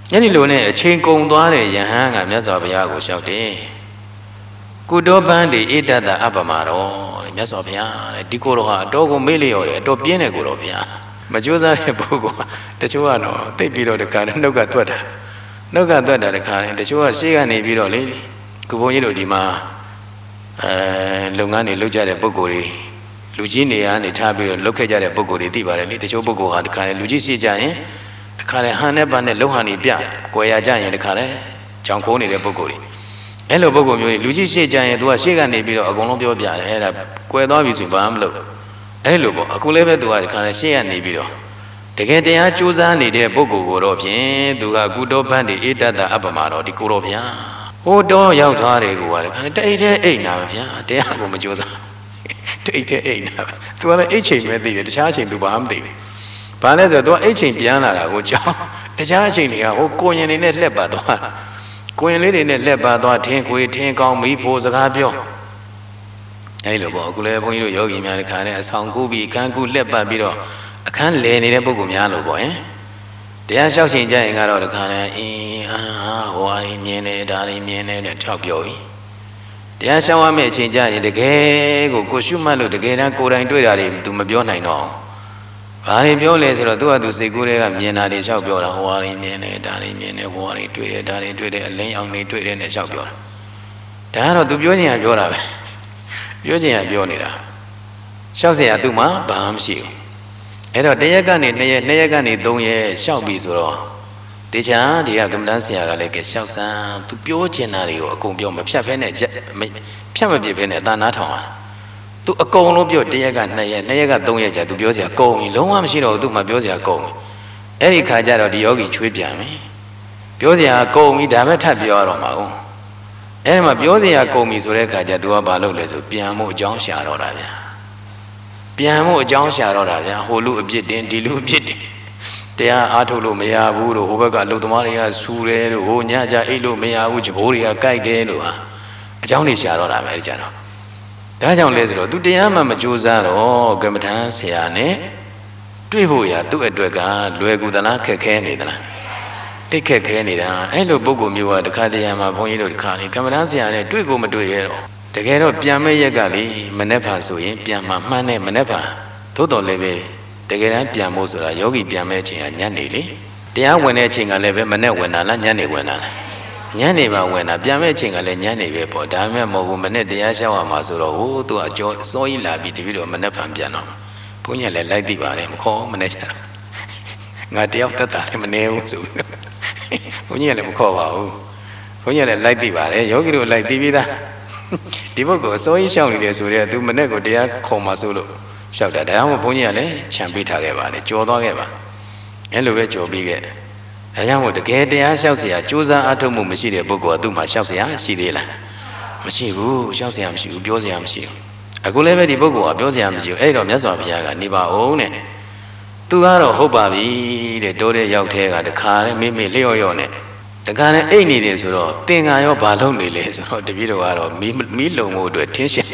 ညနေလိုနဲ့အချိန်ကုန်သွားတဲ့ယဟန်ကမြတ်စွာဘုရားကိုလျှောက်တယ်ကုတောပန်းဒီဣတတအပ္ပမတော်မြတ်စွာဘုရားတဲ့ဒီကိုတော့ဟာအတော်ကိုမေ့လျော်တယ်အတော်ပြင်းတယ်ကိုတော့ဘုရားမကြိုးစားတဲ့ပုဂ္ဂိုလ်တချို့ကတော့သိပြီးတော့တခါနဲ့နှုတ်ကသွက်တာတခါနဲ့တချို့ကရှေ့ကနေပြီးတော့လေခုဘုန်းကြီးတို့ဒီမှာလုပ်ငန်းတွေလုပ်ကြတဲ့ပုဂ္ဂိုလ်တွေလူကြီးနေရာနေထားပြီးတော့လုပ်ခဲ့ကြတဲ့ပုဂ္ဂိုလ်တွေသိပါတယ်လေတချို့ပုဂ္ဂိုလ်ဟာတခါနဲ့လူကြီးရှိကြရင်တခါနဲ့ဟန်နဲ့ပန်းနဲ့လုံဟန်နေပြကွယ်ရကြရင်တခါနဲ့ကြောင်ခိုးနေတဲ့ပုဂ္ဂိုလ်တွေအဲ့လိုပုဂ္ဂိုလ်မျိုးတွေလူကြီးရှိကြရင်သူကရှေ့ကနေပြီးတော့အကုန်လုံးပြောပြတယ်အဲ့ဒါကွယ်သွားပြီဆိုဘာမှမလုပ်အဲ့လိုပေါ့အခုလည်းပဲသူကတခါနဲ့ရှေ့ကနေပြီးတော့တကယ်တရားကြိုးစားနေတဲ့ပုဂ္ဂိုလ်ကိုတော့ဖြင့်သူကကုတောပန်းဒီဣတတအပ္ပမတော်ဒီကိုတော့ဗျာဟိုတော့ရောက်သွားတယ်ကိုကတခါနဲ့တိတ်ထဲအိတ်နာပဲဗျာတရားကိုမကြိုးစားတိတ်ထဲအိတ်နာပဲသူကလည်းအိတ်ချိန်ပဲသိတယ်တခြားအချိန်သူဘာမှမသိဘူးဘာလဲဆိုတော့သူကအိတ်ချိန်ပြန်လာတာကိုကြောင်းတခြားအချိန်တွေကဟိုကိုရင်တွေနဲ့လှက်ပါသွားကိုရင်လေးတွေနဲ့လှက်ပါသွားထင်းခွေထင်းကောင်းမိဖို့စကားပြောအဲ့လိုပေါ့အခုလည်းဘုန်းကြီးတို့ယောဂီများတခါနဲ့အဆောင်ကူပြီးခန်းကူလှက်ပတ်ပြီးတော့အခန်းလဲနေတဲ့ပုဂ္ဂိုလ်များလို့ပေါ့ဟင်တရားလျှောက်ချိန်ကြရင်ကတော့တခါနဲ့အင်းဟိုဟာမြင်နေဒါတွေမြင်နေတဲ့ထောက်ပြောပြီတရားရှောင်ရမယ့်အချိန်ကြရင်တကယ်ကိုရှုမှတ်လို့တကယ်တမ်းကိုယ်တိုင်တွေ့တာတွေ तू မပြောနိုင်တော့ဘာတွေပြောလဲဆိုတော့ तू က तू စိတ်ကူးတွေကမြင်တာတွေလျှောက်ပြောတာဟိုဟာတွေမြင်နေဒါတွေမြင်နေဟိုဟာတွေတွေ့တယ်ဒါတွေတွေ့တယ်အလင်းအောင်တွေတွေ့တယ်နဲ့လျှောက်ပြောတာဒါကတော့ तू ပြောချင်ရပြောတာပဲပြောချင်ရပြောနေတာလျှောက်เสียရ तू မှာဘာမှမရှိဘူးအဲ့တော့တရက်ကနေ2ရက်2ရက်ကနေ3ရက်လျှောက်ပြီဆိုတော့တေချာဒီကကမ္မဋ္ဌာန်းဆရာကလည်းကဲလျှောက်စမ်းသူပြောချင်တာတွေကိုအကုန်ပြောမဖြတ်ဖဲနဲ့ဖြတ်မပြစ်ဖဲနဲ့အသာနားထောင်တာသူအကုန်လုံးပြောတရက်က2ရက်2ရက်က3ရက်ကြာသူပြောစရာကုန်ပြီလုံးဝမရှိတော့ဘူးသူမှပြောစရာကုန်ပြီအဲ့ဒီခါကျတော့ဒီယောဂီချွေးပြန်ပြီပြောစရာကုန်ပြီဒါပဲထပ်ပြောရတော့မှာဦးအဲ့ဒီမှာပြောစရာကုန်ပြီဆိုတဲ့ခါကျသူကဘာလုပ်လဲဆိုပြန်မှုအကြောင်းရှာတော့တာဗျာပြန်မှုအကြောင်းရှာတော့တာဗျာဟိုလူအပြစ်တင်ဒီလူအပြစ်တင်တရားအားထုတ်လို့မရဘူးလို့ဟိုဘက်ကအလုသမားတွေကဆူတယ်လို့ဟိုညကြအိတ်လို့မရဘူးဂျဘိုးတွေကကြိုက်တယ်လို့ဟာအကြောင်းတွေရှာတော့တာပဲကြတော့ဒါကြောင့်လဲဆိုတော့သူတရားမှမကြိုးစားတော့ကမ္မဋ္ဌာန်းဆရာနဲ့တွေ့ဖို့ရသူ့အတွက်ကလွယ်ကူသလားခက်ခဲနေသလားတိတ်ခက်ခဲနေတာအဲ့လိုပုဂ္ဂိုလ်မျိုးကတခါတည်းမှာဘုန်းကြီးတို့တခါလေကမ္မဋ္ဌာန်းဆရာနဲ့တွေ့ကိုမတွေ့ရတော့တကယ်တော့ပြန်မဲ့ရက်ကလေမနေ့ဖာဆိုရင်ပြန်မှမှန်းနဲ့မနေ့ဖာသို့တော်လည်းပဲတကယ်တမ်းပြန်ဖို့ဆိုတာယောဂီပြန်မဲ့ချိန်ကညနေလေတရားဝင်တဲ့ချိန်ကလည်းပဲမနေ့ဝင်တာလားညနေဝင်တာလားညနေပါဝင်တာပြန်မဲ့ချိန်ကလည်းညနေပဲပေါ့ဒါမှမဟုတ်ဘူးမနေ့တရားရှောက်ရမှာဆိုတော့ဟိုသူအကျော်စောကြီးလာပြီးတပည့်တော်မနေ့ဖန်ပြန်တော့ဘုန်းကြီးလည်းလိုက်သိပါတယ်မခေါ်မနေ့ချာငါတယောက်သက်တာလည်းမနေဘူးဆိုပြီးဘုန်းကြီးလည်းမခေါ်ပါဘူးဘုန်းကြီးလည်းလိုက်သိပါတယ်ယောဂီတို့လိုက်သိပြီးသားဒီဘုတ်ကိုစောကြီးရှောက်နေတယ်ဆိုတော့သူမနေ့ကိုတရားခေါ်မှာဆိုလို့လျှောက်တာဒါမှမဟုတ်ဘုန်းကြီးကလည်းခြံပေးထားခဲ့ပါလေကြော်သွားခဲ့ပါအဲ့လိုပဲကြော်ပြီးခဲ့ဒါကြောင့်မို့တကယ်တရားလျှောက်เสียကြိုးစားအားထုတ်မှုမရှိတဲ့ပုဂ္ဂိုလ်ကသူ့မှာလျှောက်เสียရှိသေးလားမရှိဘူးလျှောက်เสียမရှိဘူးပြောเสียမရှိဘူးအခုလည်းပဲဒီပုဂ္ဂိုလ်ကပြောเสียမရှိဘူးအဲ့တော့မြတ်စွာဘုရားကနေပါအောင်တဲ့သူကတော့ဟုတ်ပါပြီတဲ့တိုးတဲ့ရောက်သေးကတခါနဲ့မိမိလျော့လျော့နဲ့တခါနဲ့အိတ်နေတယ်ဆိုတော့သင်္ကာရောဘာလုပ်နေလဲဆိုတော့တပည့်တော်ကတော့မီးလုံမှုအတွက်ထင်းရှင်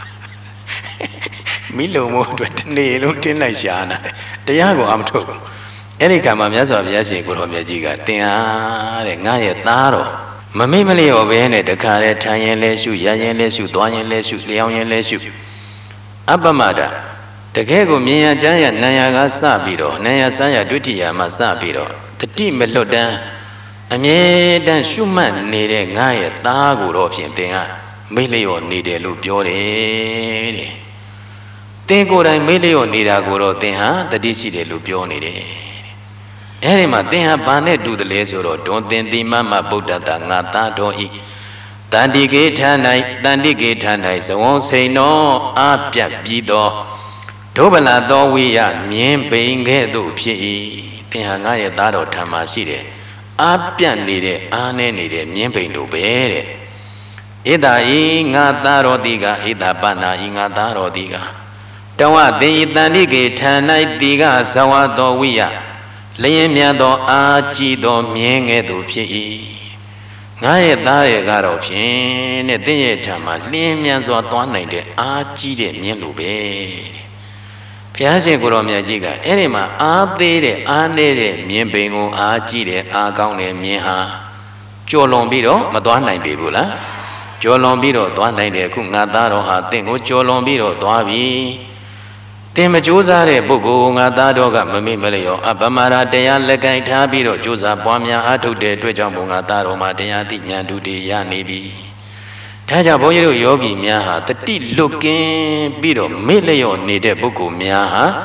မိလုံမို့အတွက်တနေ့လုံးတင်းလိုက်ရှာနေတယ်တရားကိုအမထုတ်ဘူးအဲ့ဒီကံမှာမြတ်စွာဘုရားရှင်ကိုတော်မြတ်ကြီးကတင်အားတဲ့ငါရဲ့သားတော်မမိတ်မလျော်ပဲနဲ့တခါလဲထိုင်ရင်လဲရှုရရင်လဲရှုသွားရင်လဲရှုလျောင်းရင်လဲရှုအပ္ပမဒတကယ်ကိုမြင်ရကြားရနာရကစပြီးတော့နာရစမ်းရဒုတိယမှာစပြီးတော့တတိမလွတ်တမ်းအမြဲတမ်းရှုမှတ်နေတဲ့ငါရဲ့သားကိုတော့ဖြင့်တင်အားမိတ်လျော်နေတယ်လို့ပြောတယ်တဲ့သင်ကိုယ်တိုင်မေ့လျော့နေတာကိုတော့သင်ဟာတတိရှိတယ်လို့ပြောနေတယ်အဲဒီမှာသင်ဟာဘာနဲ့တူတယ်လဲဆိုတော့ဒွန်သင်တိမမဗုဒ္ဓတာငါသားတော်ဤတန်တိကေထာ၌တန်တိကေထာ၌ဇဝောစိန်သောအပြတ်ပြီးသောဒုဗလာသောဝိယမြင်ပိန်ခဲ့သို့ဖြစ်၏သင်ဟာငါရဲ့သားတော်ထံမှာရှိတယ်အပြတ်နေတဲ့အားနေနေတဲ့မြင်ပိန်လိုပဲတဲ့ဧတာဤငါသားတော်တိကဧတာပနာဤငါသားတော်တိကတဝသင်ဤတန်တိကေထာ၌တိကဇဝသောဝိယလျင်မြတ်သောအာကြည်သောမြင်ငယ်သို့ဖြစ်၏ငါရဲ့သားရဲ့ကတော့ဖြင့်တဲ့သင်ရဲ့ထံမှာလျင်မြန်စွာသွားနိုင်တဲ့အာကြည်တဲ့မြင်လိုပဲ Piasin Guromia Giga, Erima, Ade, Ane, Mien Bengo, Ajide, Agone, Mienha, Jolombiro, Madonna Bibula, Jolombiro, Donna de Kungadaro, Hatingo, Jolombiro, Doavi, Temajuza, Bugu, Nadadoga, Mami Melio, Abamara, Dea, Legai Tabiro, Juza, Bomia, Atu de Dwejambunga, Daro, Matea, Yandu, Yanibi. Taja Boyo Yogi Miaha, the tea looking Biro, Milio, needed Buku Miaha,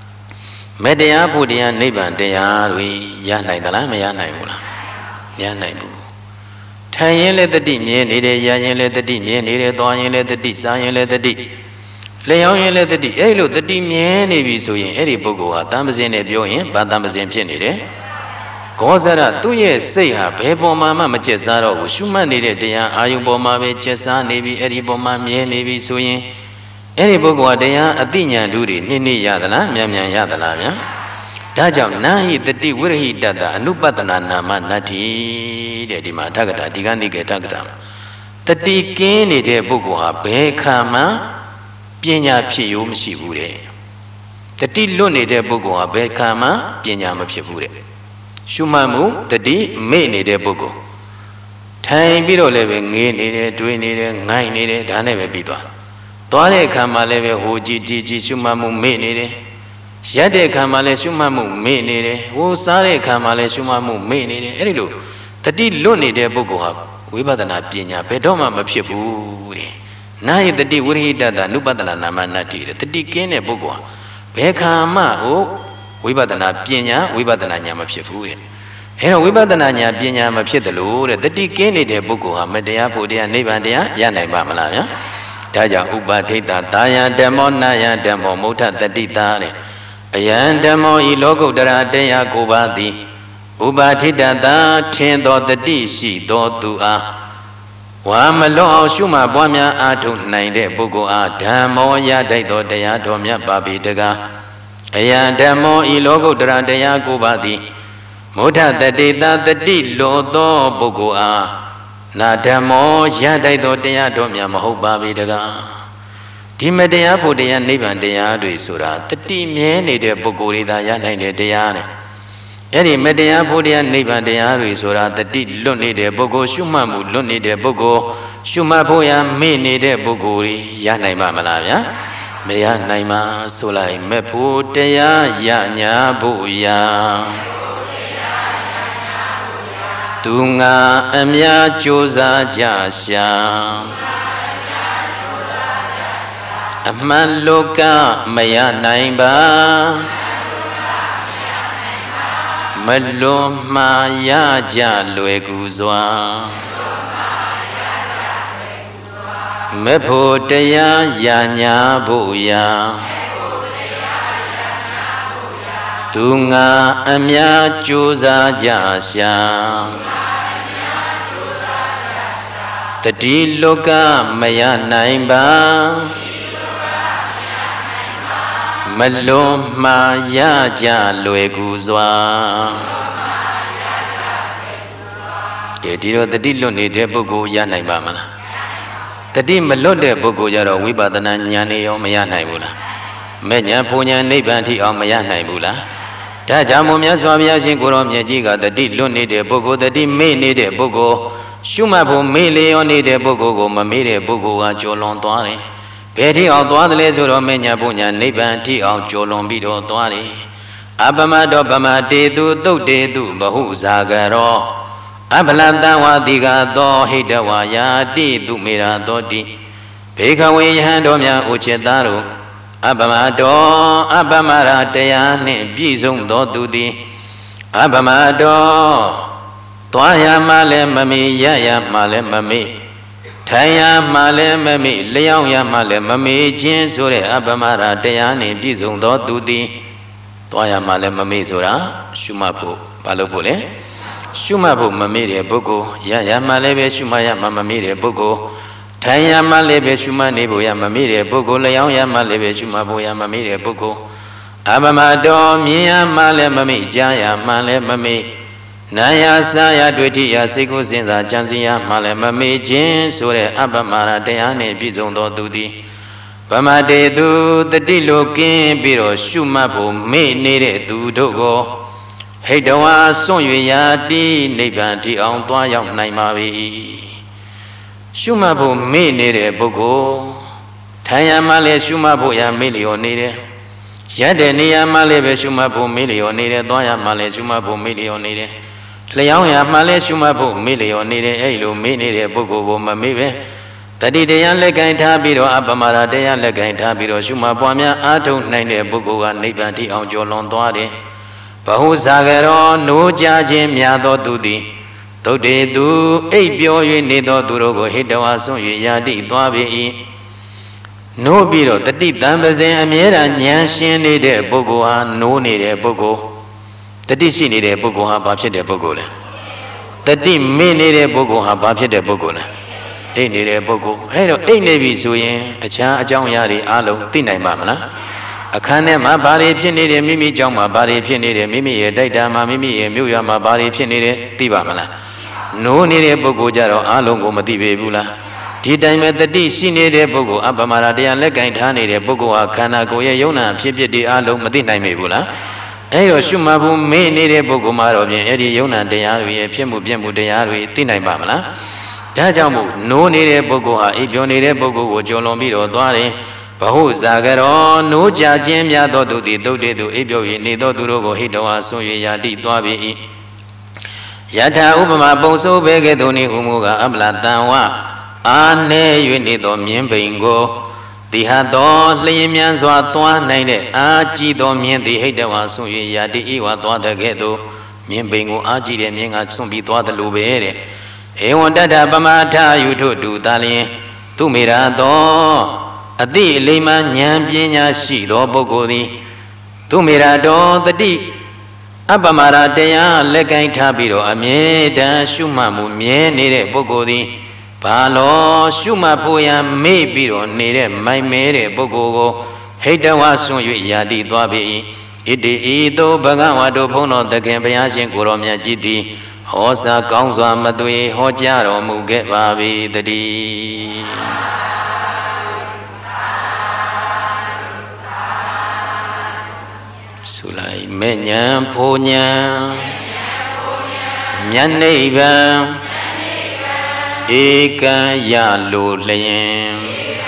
Medea, Budia, Niban, Dea, Yanai, the Lama, Yanaimula, Yanaibu. Tayan let the dim, needed Yan let the dim, needed Doyan let the tea, Sayan let the tea. Leon let the tea, Elo the dim, Navy, so in Eddie Bugu, Damazin, Bioin, Badamazin Penny. Gozara, 2 years say her, Bebo Mamma Machesaro, Shuman needed Dea, Ayuboma, Chesa, Navy, Ediboma, Navy, Suyin, Edibogo Dea, Athenian duty, Nini Yadala, Yamian Yadala. Tajam Nahi, the tea where he did the Anupatana Manati, Dedima Tagata, Tigani Getagata. The tea gained a Bugua, Bekama, Pienya Pium Shibure. The tea luned a Bugua, Bekama, Pienya Pibure. Shumamu, the D, made a bogo. Time below living in it, doing it, 9 it, I never be done. Dole Kamale, Hoji, Digi, Shumamu, made it. Yade Kamale, Shumamu, made it. O Sare Kamale, Shumamu, made it. Erilu, the D, Luni de Bogo, we but an Apina, Pedoma, Mapshipuri. Now the D, would he that the Nubadana Namanati, the D, Kene Bogo. Bekama, oh. We but an Apina, we but an Anyam of Shifuri. Here we but an Anya Pinya Mapshitalo, the Tikini de Buku, Medea, Pudia, Nibandia, Yana Bamalaya, Taja Ubatita, Taya, Demo, Naya, Demo, Muta, the Ditare, Ayan Demo, Ilogo, Dea, Gubati, Ubatita, da, Tendo, the Dishi, Dotua. Wamalo, Shuma, Boamia, Atu, Nine, Buku, Damo, Yadai, Dea, Domia, Babi, Dega. Ayan Demo, Ilogo, Dea, Gubati. Muta the data the dillo do Bugua. Nadamo, Yadai do Dea Domia Mahobabi daga. Timedea Pudia Niban dea Sura, the team needed Buguri da Yanai deane. Any Medea Pudia Niban dea Sura, the dillo needed Bogo, Shumamu, Luni de Bogo, Shumaboya, Mini de Buguri, Yanai Mamalaya. Mea Naima, Solai, Mepu dea, Yanya Buya. Tunga Amya Josa Jasha Amaloka Maya Naimba Maloma Yaja Lueguzwa Mepoteya Yanya Buya Tunga Amya Josa Jasha The Diloka Maya Naimba Maloma Yaja Lueguzwa Dilo the Diloni de Bugu Yanaimba The Dimalo de Bugu Yaro Wibadana Nyani or Maya Naibula Menya Punya Nibanti or Maya Naibula Tajamumia Swabia Jingurom Yajiga the Diloni de Bugu the Dimini de Bugu Shumabu Milioni de Bugu Mamire Bugu Jolon Twari Petty of Dwadle Zoro Menya Punya Nibanti of Jolon Bido Twari Abamado Bama de du Bahu Zagaro Abaladawa Diga do Hidawaya di Dumira Dodi Pekawe Handomia Uchetaru Abamado Abamara Tayane Bizum do Dudi Abamado Toya Male Mami Yaya Male Mami Taya Male Mami Leoya Male Mami Jin Sure Abamara Tayane Bizum do Dudi Toya Male Mami Sura Shumapu Palopole Shumabu Mamire Bogo, Yaya Malebe Shumaya Mamamire Bogo, Taya Malebe Shumanibuya Mamire Bogo, Leoya Malebe Shumabuya Mamire Bogo, Abamado, Mia Male Mami, Jaya Male Mami, Naya Saya Dutia Siku Sinza Janzia Male Mami, Jin Sure Abamara Deane Bizondo Dudi, Pama de du the dilokin biro shumabu me needed du dogo. Hey doa son ya di neganti on toyam naimavi. Shumabu me needed bogo. Tayamale shumabu ya million needed. Yadenia malebe shumabu million needed, doya male shumabu million needed. Leonia male shumabu million needed, elu me needed bogo mamive. Tadi deyan legain tabiro abamara deyan legain tabiro shuma boamya atu naine bukuga nibanti on jolon toade. Bahu sagero no jajin myado dudi. Tode du ebyo yu nido durogo hitawa son yu yadi toabi. No biro tadi tambazin amira nyan shin nide bukuha no nide buku. Tadi si nide bukuha babshit de bukule. Tadi me nide bukuha babshit de bukule. Hey, near Bogo. Hey, hey, Navy Zuyan, a cha, a John Yari, Alo, Tina Mamma. A cane, my body, pinny, Mimi, John, my body, pinny, Mimi, a data, my Mimi, a Muya, my body, pinny, Tibamala. No near Bogo Jaro, Alo, Gomati Bula. Did I met the D, she needed Bogo, Abamara, the Legain Tani, the Bogo, Kana, Goya, Yona, Pipi, Alo, Madina Mebula. Hey, Shumabu, may need a Bogo Maro, Eddie Yona, the Ari, Piemu, Piemu, the Ari, Tina Mamma. Jajamu, no needed Bogoa, if you needed Bogo, Jolomiro, Dwari, Bahu Zagaro, no Jajim Yado do the Dodo, if you need Dodo, Hidoa, so Yadi Dwabi. Yata Ubama Boso Begedoni Umuga, Ablatanwa, Ane, you need on Miembingo. The Hado, Limian Zwatua, Nine, Aji Domian, the Hidoa, so Yadi Iwa Dwada Gedo, Miembingo, Aji, and Yang Sumbi Dwada Lubere. Ewandada Bamata, you do Dali, to Mirado, a D. Lima Nyampiana Shido Bogodi, to Mirado, the D. Abamara Dea, Legain Tabiro, Ameda, Shumamu, Mie, Nere Bogodi, Palo, Shumapuya, Maybe on Nere, my Mere Bogogo, Hedawasun, Yadi Dwabi, Ido Bagawado Pono, the Gambian Goromia Gidi. Hosa Gongsa Madui Hojaro Muget Babi the D. Sulai Menyan Punya Nyaneva Eka Yalu Layan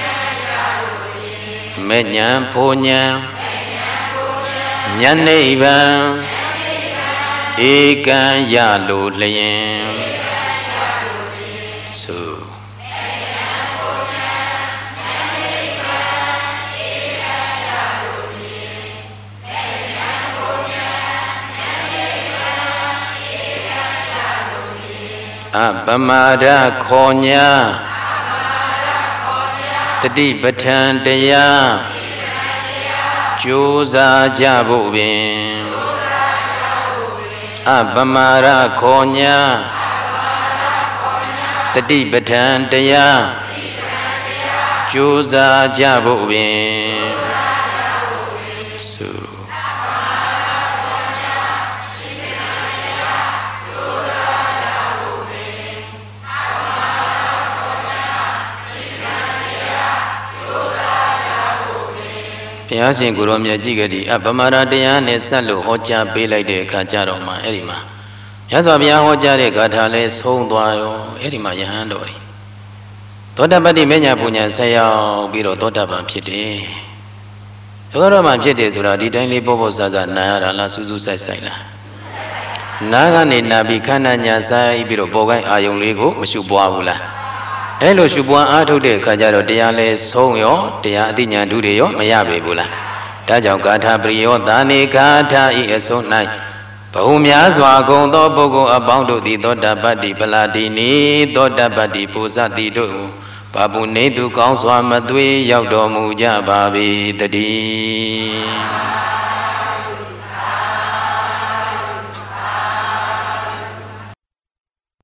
Menyan Punya Nyaneva Eka Yalu Layan So Abamada Konya Tadi Batan Daya Josa Jabubin Abamara Konya Tadi Batan Daya Josa Jabubin So Piasin Guromia Jigadi, Abamara Diane Salo, Hoja, be like the Kajaroma, Erima. Yazabia Hojare Gatales, Hondoyo, Erima Yahandori. Todabadi Menya Punya Saya, Biro Totaban Piti. Yorama Piti, Suradi, Tiny Bobosaza, Nara, La Suzu Saila. Nagani Nabi Kana Nyasa, Biro Bogai, Ayoligo, Mushubuavula. Hello, Shubua Atu de Kajaro Diale, Sonyo, Dia Dinya Dudio, Mayabula. Tajo Gata Brio, Dani Gata, ESO night. Paumiazwa Gondo Bogo about the Doda Badi Paladini, Doda Badi Pusati do. Babu Nedu Kauswa Madui, Yaudo Muja Babi, the D.